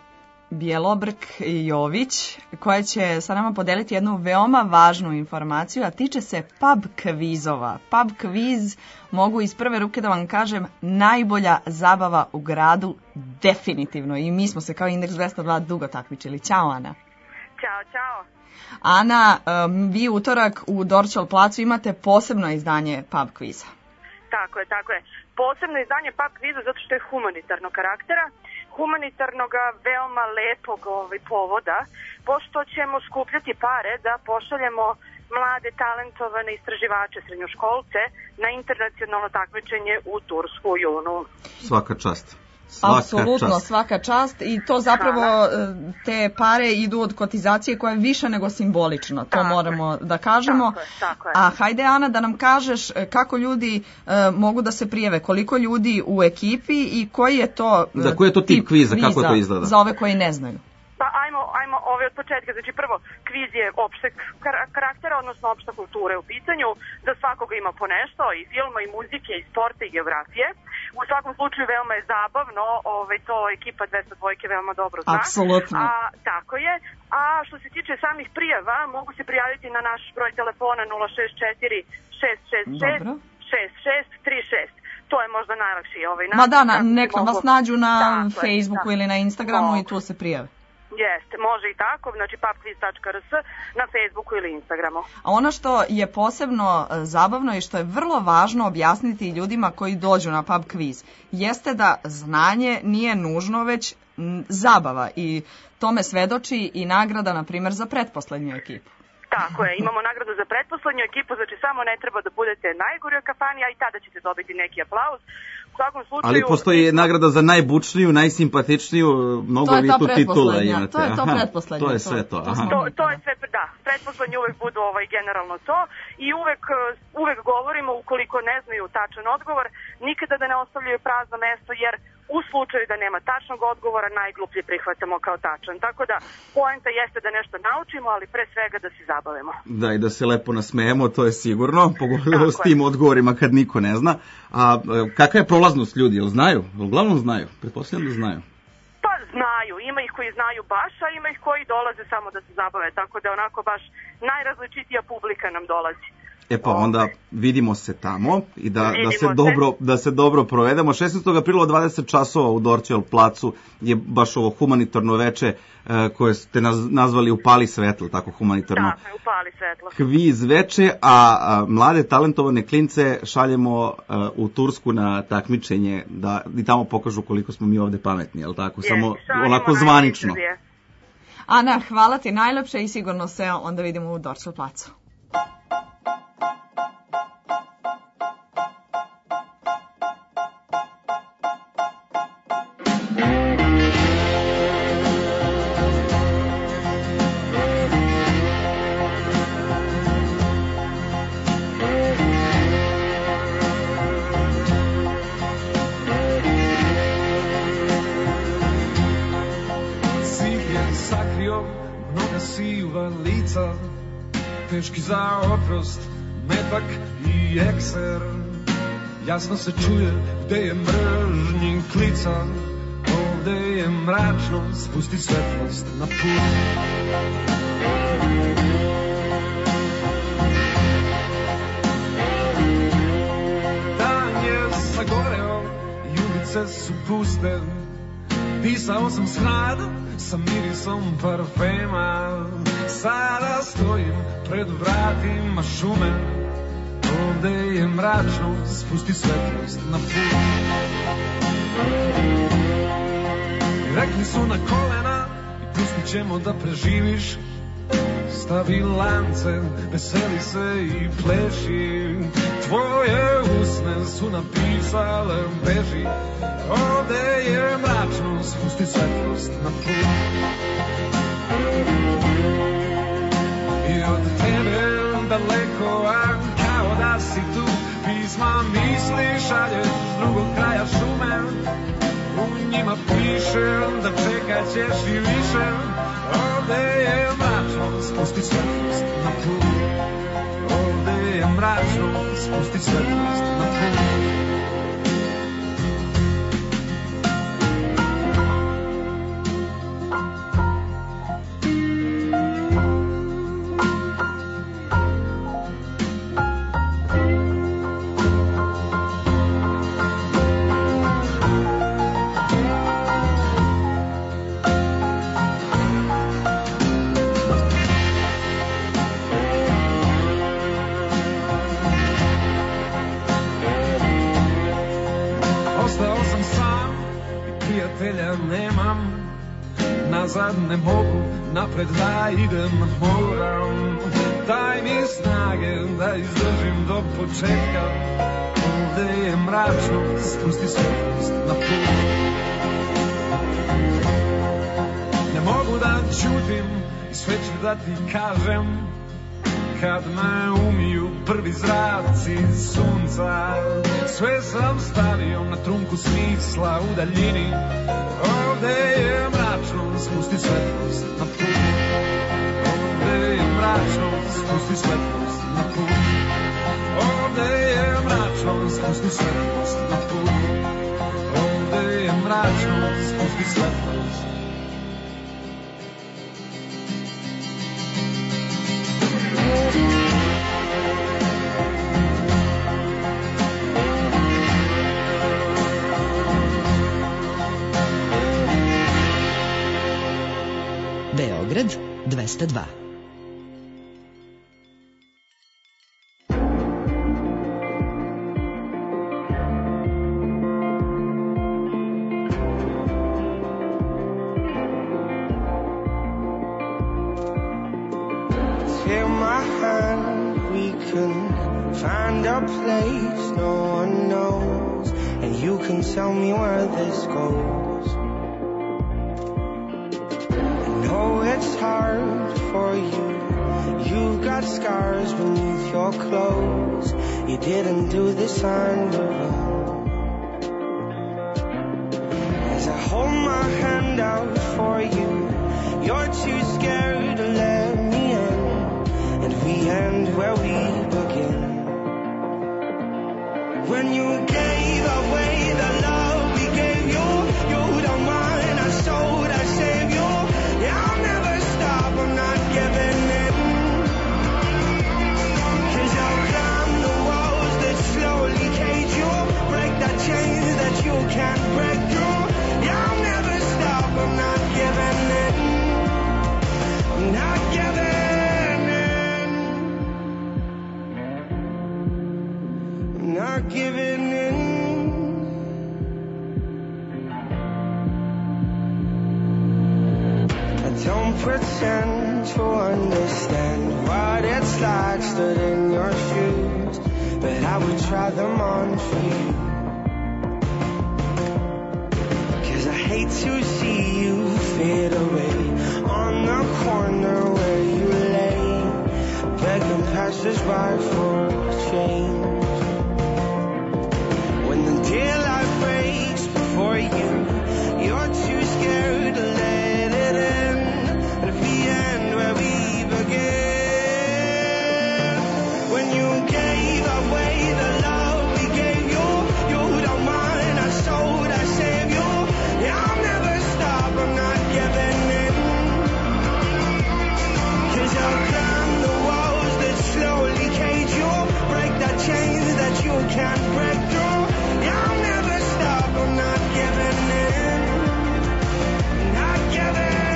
Bjelobrk-Jović, koja će sa nama podeliti jednu veoma važnu informaciju, a tiče se pub kvizova. Pub kviz, mogu iz prve ruke da vam kažem, najbolja zabava u gradu, definitivno. I mi smo se kao Indeks dvesta dva dugo takmičili. Ćao, Ana. Ćao, čao. Ana, um, vi utorak u Dorćol placu imate posebno izdanje pub kviza. Tako je, tako je. Posebno izdanje pub kviza zato što je humanitarnog karaktera, humanitarnog veoma lepog ovaj, povoda, pošto ćemo skupljati pare da pošaljemo mlade, talentovane istraživače srednjoškolce na internacionalno takmičenje u Tursku u junu. Svaka čast. Svaka Apsolutno, čast. svaka čast i to zapravo Hvala. te pare idu od kotizacije koja je više nego simbolično, to Tako moramo je. da kažemo. Tako je, tako je. A hajde, Ana, da nam kažeš kako ljudi uh, mogu da se prijave, koliko ljudi u ekipi i koji je to uh, Da, koji je to tip kviza, kako to izgleda? Za ove koji ne znaju. Pa ajmo, ajmo ove od početka. Znači prvo, kviz je opšteg kar- karaktera, odnosno opšta kulture u pitanju. Za svakoga ima po nešto, i filma, i muzike, i sporta, i geografije. U svakom slučaju veoma je zabavno, ovaj, to ekipa dvesta dva veoma dobro zna. Apsolutno. A, tako je. A što se tiče samih prijava, mogu se prijaviti na naš broj telefona nula šest četiri šest šest šest šest šest tri šest. To je možda najlakši ovaj način. Ma da, na, nek mogu... vas nađu na tako Facebooku je, ili na Instagramu mogu. i tu se prijave. Jeste, može i tako, znači pubquiz tačka r s na Facebooku ili Instagramu. A ono što je posebno e, zabavno i što je vrlo važno objasniti ljudima koji dođu na pub kviz, jeste da znanje nije nužno, već m, zabava, i tome svedoči i nagrada, na primjer, za pretposlednju ekipu. Tako je, imamo nagradu za pretposlednju ekipu, znači samo ne treba da budete najgori u kafani, a i tada ćete dobiti neki aplauz. U svakom slučaju... Ali postoji nagrada za najbučniju, najsimpatičniju, mnogo To je vi ta tu titula pretposlednja, imate. to je to Aha, pretposlednje. To je sve to. to aha. smo To, mi, to da. je sve, da, pretposlednji uvek budu ovaj, generalno to i uvek, uvek govorimo, ukoliko ne znaju tačan odgovor, nikada da ne ostavljaju prazno mesto, jer u slučaju da nema tačnog odgovora, najgluplje prihvatamo kao tačan. Tako da, poenta jeste da nešto naučimo, ali pre svega da se zabavimo. Da, i da se lepo nasmejemo, to je sigurno, pogotovo s tim odgovorima kad niko ne zna. A e, kakva je prolaznost ljudi, jel znaju? Uglavnom znaju, pretpostavljam da znaju. Pa znaju, ima ih koji znaju baš, a ima ih koji dolaze samo da se zabave, tako da onako baš najrazličitija publika nam dolazi. E pa onda vidimo se tamo i da, da, se, se. dobro, da se dobro provedemo. šesnaestog aprila od dvadeset časova u Dorćol placu je baš ovo humanitarno veče e, koje ste naz, nazvali Upali svetlo, tako humanitarno. Tako je, Upali svetlo. Kviz veče, a, a mlade talentovane klince šaljemo a, u Tursku na takmičenje da i tamo pokažu koliko smo mi ovde pametni, jel tako? Je, Samo šaljemo onako zvanično. najviše. Ana, hvala ti najlepše i sigurno se onda vidimo u Dorćol placu. Teški za oprost, metak i ekser. Jasno se čuje gde je mržnji klica. Ovde je mračno, spusti svetlost na put. Dan je sagoreo i ulice su puste. Pisao sam s hladom, sa mirisom parfema. Sada stojim pred vratima šume. Ovde je mračno, spusti svetlost na put. Rekli su na kolena i pustit ćemo da preživiš. Stavi lance, veseli se i pleši. Tvoje usne su napisale beži. Ovde je mračno, spusti svetlost na put. I od tebe daleko, a kao da si tu. Pisma misli šalješ s drugog kraja šume. U njima piše da čekat ćeš i više. Ovde je mračno, spusti svetlost na put. Ovde je mračno, spusti svetlost na put. ne mogu napred da idem, moram. Daj mi snage da izdržim do početka. Ovde je mračno, spusti svetlost na put. Ne mogu da ćutim i sve ću da ti kažem, kad me umiju prvi zraci sunca. Sve sam stavio na trunku smisla u daljini. Ovde je mračno, spusti svetlost na put. Ovde je mračno, spusti svetlost na put. Ovde je mračno, spusti svetlost na put. Ovde je mračno, spusti svetlost. Beograd dvesta dva. Take my hand, we can find a place no one knows, and you can tell me where this goes. I know it's hard for you, you've got scars beneath your clothes. You didn't do this on your own. As I hold my hand out for you, you're too scared to let me in, and we end where we begin. When you gave away the love we gave you, you don't mind, I sold, I saved you. Yeah, I'll never stop, I'm not giving in. Cause I'll climb the walls that slowly cage you, break the chains that you can't break through. Yeah, I'll never stop, I'm not giving in. I'm not giving in. I'm not giving in. I don't pretend to understand what it's like stood in your shoes, but I would try them on for you. Cause I hate to see you fade away on the corner where you lay, begging passers-by for change. When the daylight breaks before you, you're too scared to let it in, and if we end where we begin. When you gave away the love we gave you, you don't mind, I sold, I saved you. Yeah, I'll never stop, I'm not giving in. Cause I'll climb the walls that slowly cage you, break the chains that you can't break through. Yeah, I'll never stop, I'm not giving in. Not giving in.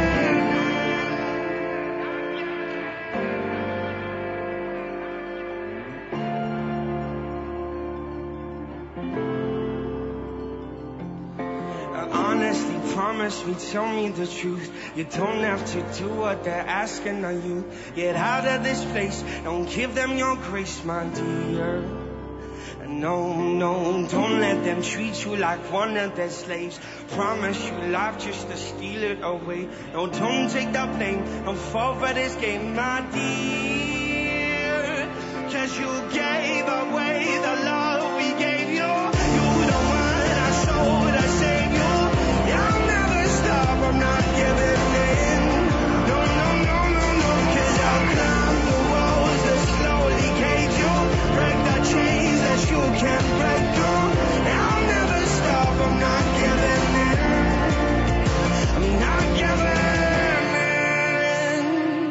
I honestly promise me, tell me the truth. You don't have to do what they're asking of you. Get out of this place, don't give them your grace, my dear. No, no, don't let them treat you like one of their slaves. Promise you life just to steal it away. No, don't take the blame, don't fall for this game, my dear. Cause you gave away the love we gave you. You don't mind, I sold, I saved you. Yeah, I'll never stop, I'm not giving in. No, no, no, no, no. Cause I'll climb the walls that slowly cage you, break the chains that you can't break through. And I'll never stop, I'm not giving in. I'm not giving in.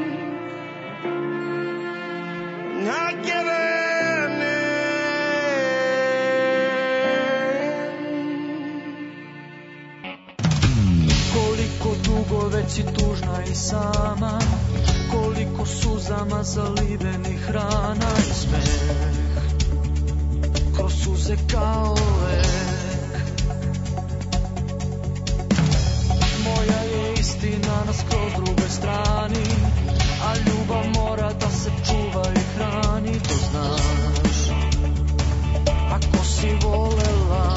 I'm not giving in. Koliko dugo već si tužna i sama, koliko suzama zalivenih rana i smeh kroz suze kao lek. Moja je istina istina na skroz drugoj strani, a ljubav mora da se čuva i hrani, to znaš, ako si volela.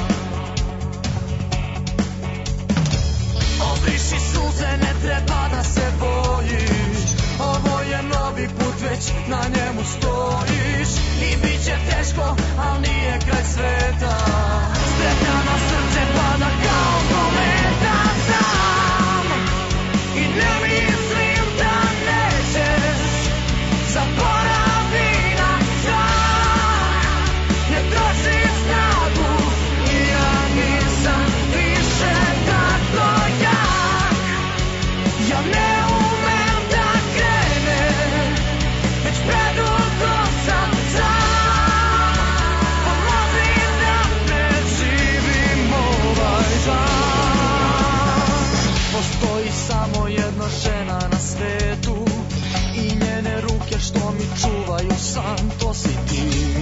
Obriši suze, ne treba da se bojiš, ovo je novi put, već na njemu stojiš. I bit će teško, al nije kraj sveta, strepnja na srce pada kao kometa sam. I ne mislim da nećeš, zaboravi na sam. Ne troši snagu i ja nisam više tako jak. Ja ne umem da krenem, već predugo sam sam. Pomozi da preživim ovaj dan. Postoji samo jedna žena na svetu i njene ruke što mi čuvaju san, to si ti.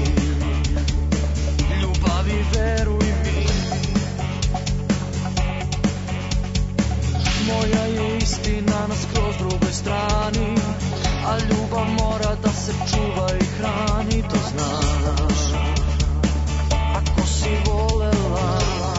Ljubavi, veruj mi, moja je istina na skroz drugoj strani, a ljubav mora da se čuva i hrani, to znaš, ako si volela.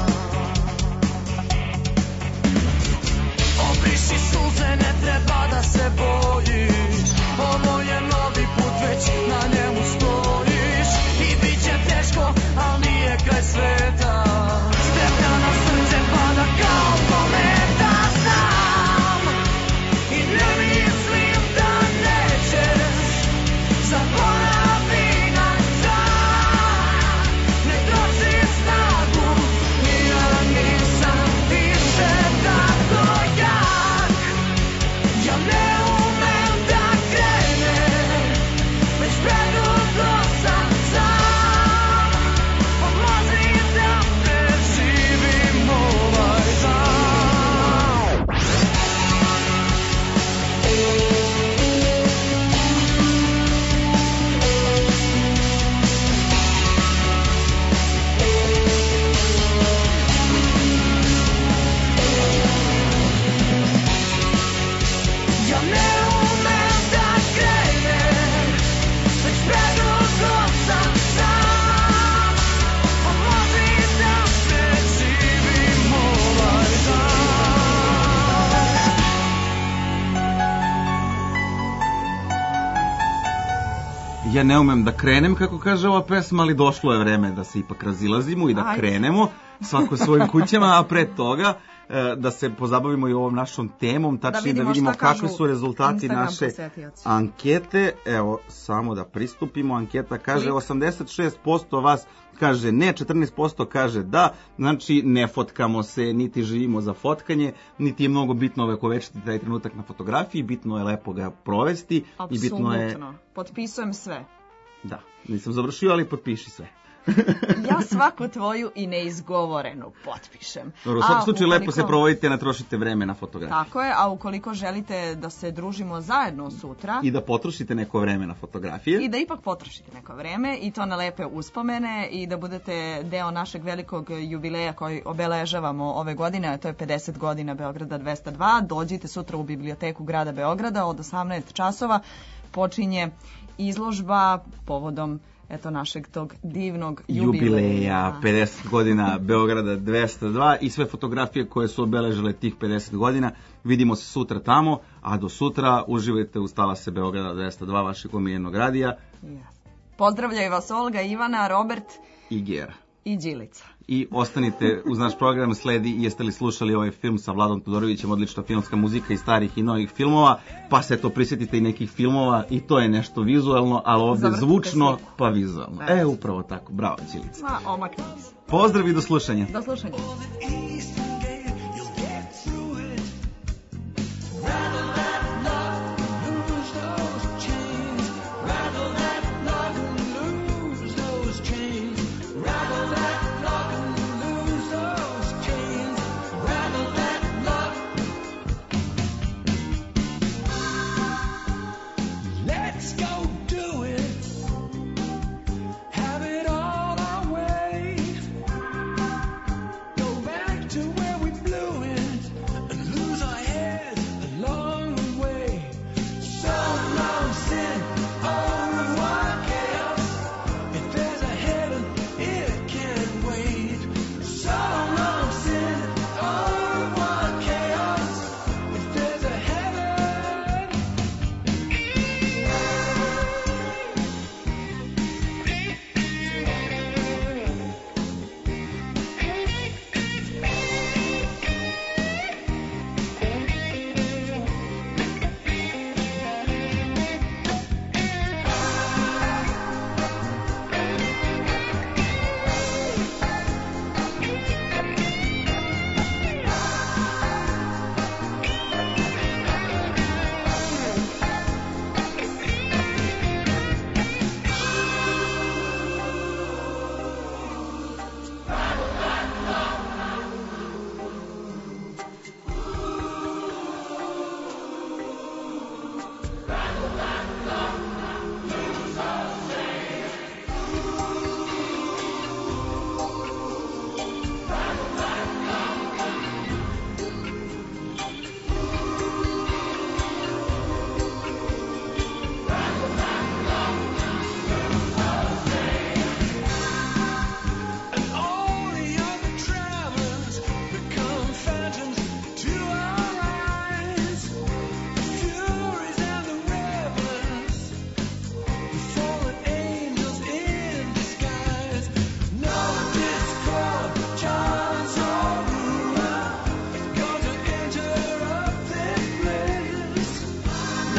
Obriši suze, ne treba da se bojiš, ovo je novi put, već na njemu stojiš. I bit će teško, al nije kraj sveta, strepnja na srce pada kao kometa sam. I ne mislim da nećeš, zaboravi na sam. Ne troši snagu i ja nisam više tako jak. Ja ne umem da krenem, već predugo sam sam. Pomozi da preživim ovaj dan. Ja ne umem da krenem, već predugo sam sam. Pomozi da preživim ovaj dan. Ja ne umem da krenem, kako kaže ova pesma, ali došlo je vreme da se ipak razilazimo i da Ajde. krenemo svako svojim kućama, a pre toga e, da se pozabavimo i ovom našom temom, tačnije da vidimo vidimo šta kakvi kažu su rezultati Instagram naše posetioci. ankete. Evo, samo da pristupimo. Anketa kaže Klik. osamdeset šest posto vas kaže ne, četrnaest posto kaže da, znači ne fotkamo se, niti živimo za fotkanje, niti je mnogo bitno ovekovečiti taj trenutak na fotografiji, bitno je lepo ga provesti i bitno je... Apsolutno. Potpisujem sve. Da, nisam završio, ali potpiši sve. Ja svaku tvoju i neizgovorenu potpišem. Dobro, u svakom A slučaju lepo ukoliko- se provodite, ne trošite vreme na fotografiji. Tako je, a ukoliko želite da se družimo zajedno sutra I da potrošite neko vreme na fotografije. i da ipak potrošite neko vreme i to na lepe uspomene i da budete deo našeg velikog jubileja koji obeležavamo ove godine, a to je pedeset godina Beograda dvesta dva, dođite sutra u biblioteku grada Beograda od osamnaest časova počinje izložba povodom eto našeg tog divnog jubileja. Jubileja, pedeset godina Beograda dvesta dva i sve fotografije koje su obeležile tih pedeset godina. Vidimo se sutra tamo, a do sutra uživajte uz talase Beograda dvesta dva, vašeg omiljenog radija Pozdravljaju vas Olga, Ivana, Robert i Gera. i Đilica. I ostanite uz naš program, sledi Jeste li slušali ovaj film sa Vladom Todorovićem, odlična filmska muzika iz starih i novih filmova, pa se to prisjetite i nekih filmova i to je nešto vizualno, ali ovdje Zavrtite zvučno sliku. pa vizualno. Da. E, upravo tako, bravo Đilica. Ma, omaknite se. Pozdrav i do slušanja. Do slušanja. Let's go do it. Have it all our way. Go back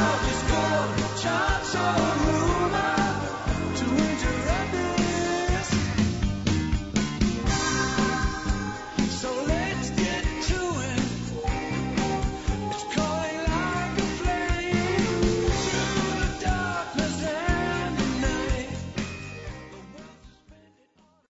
love is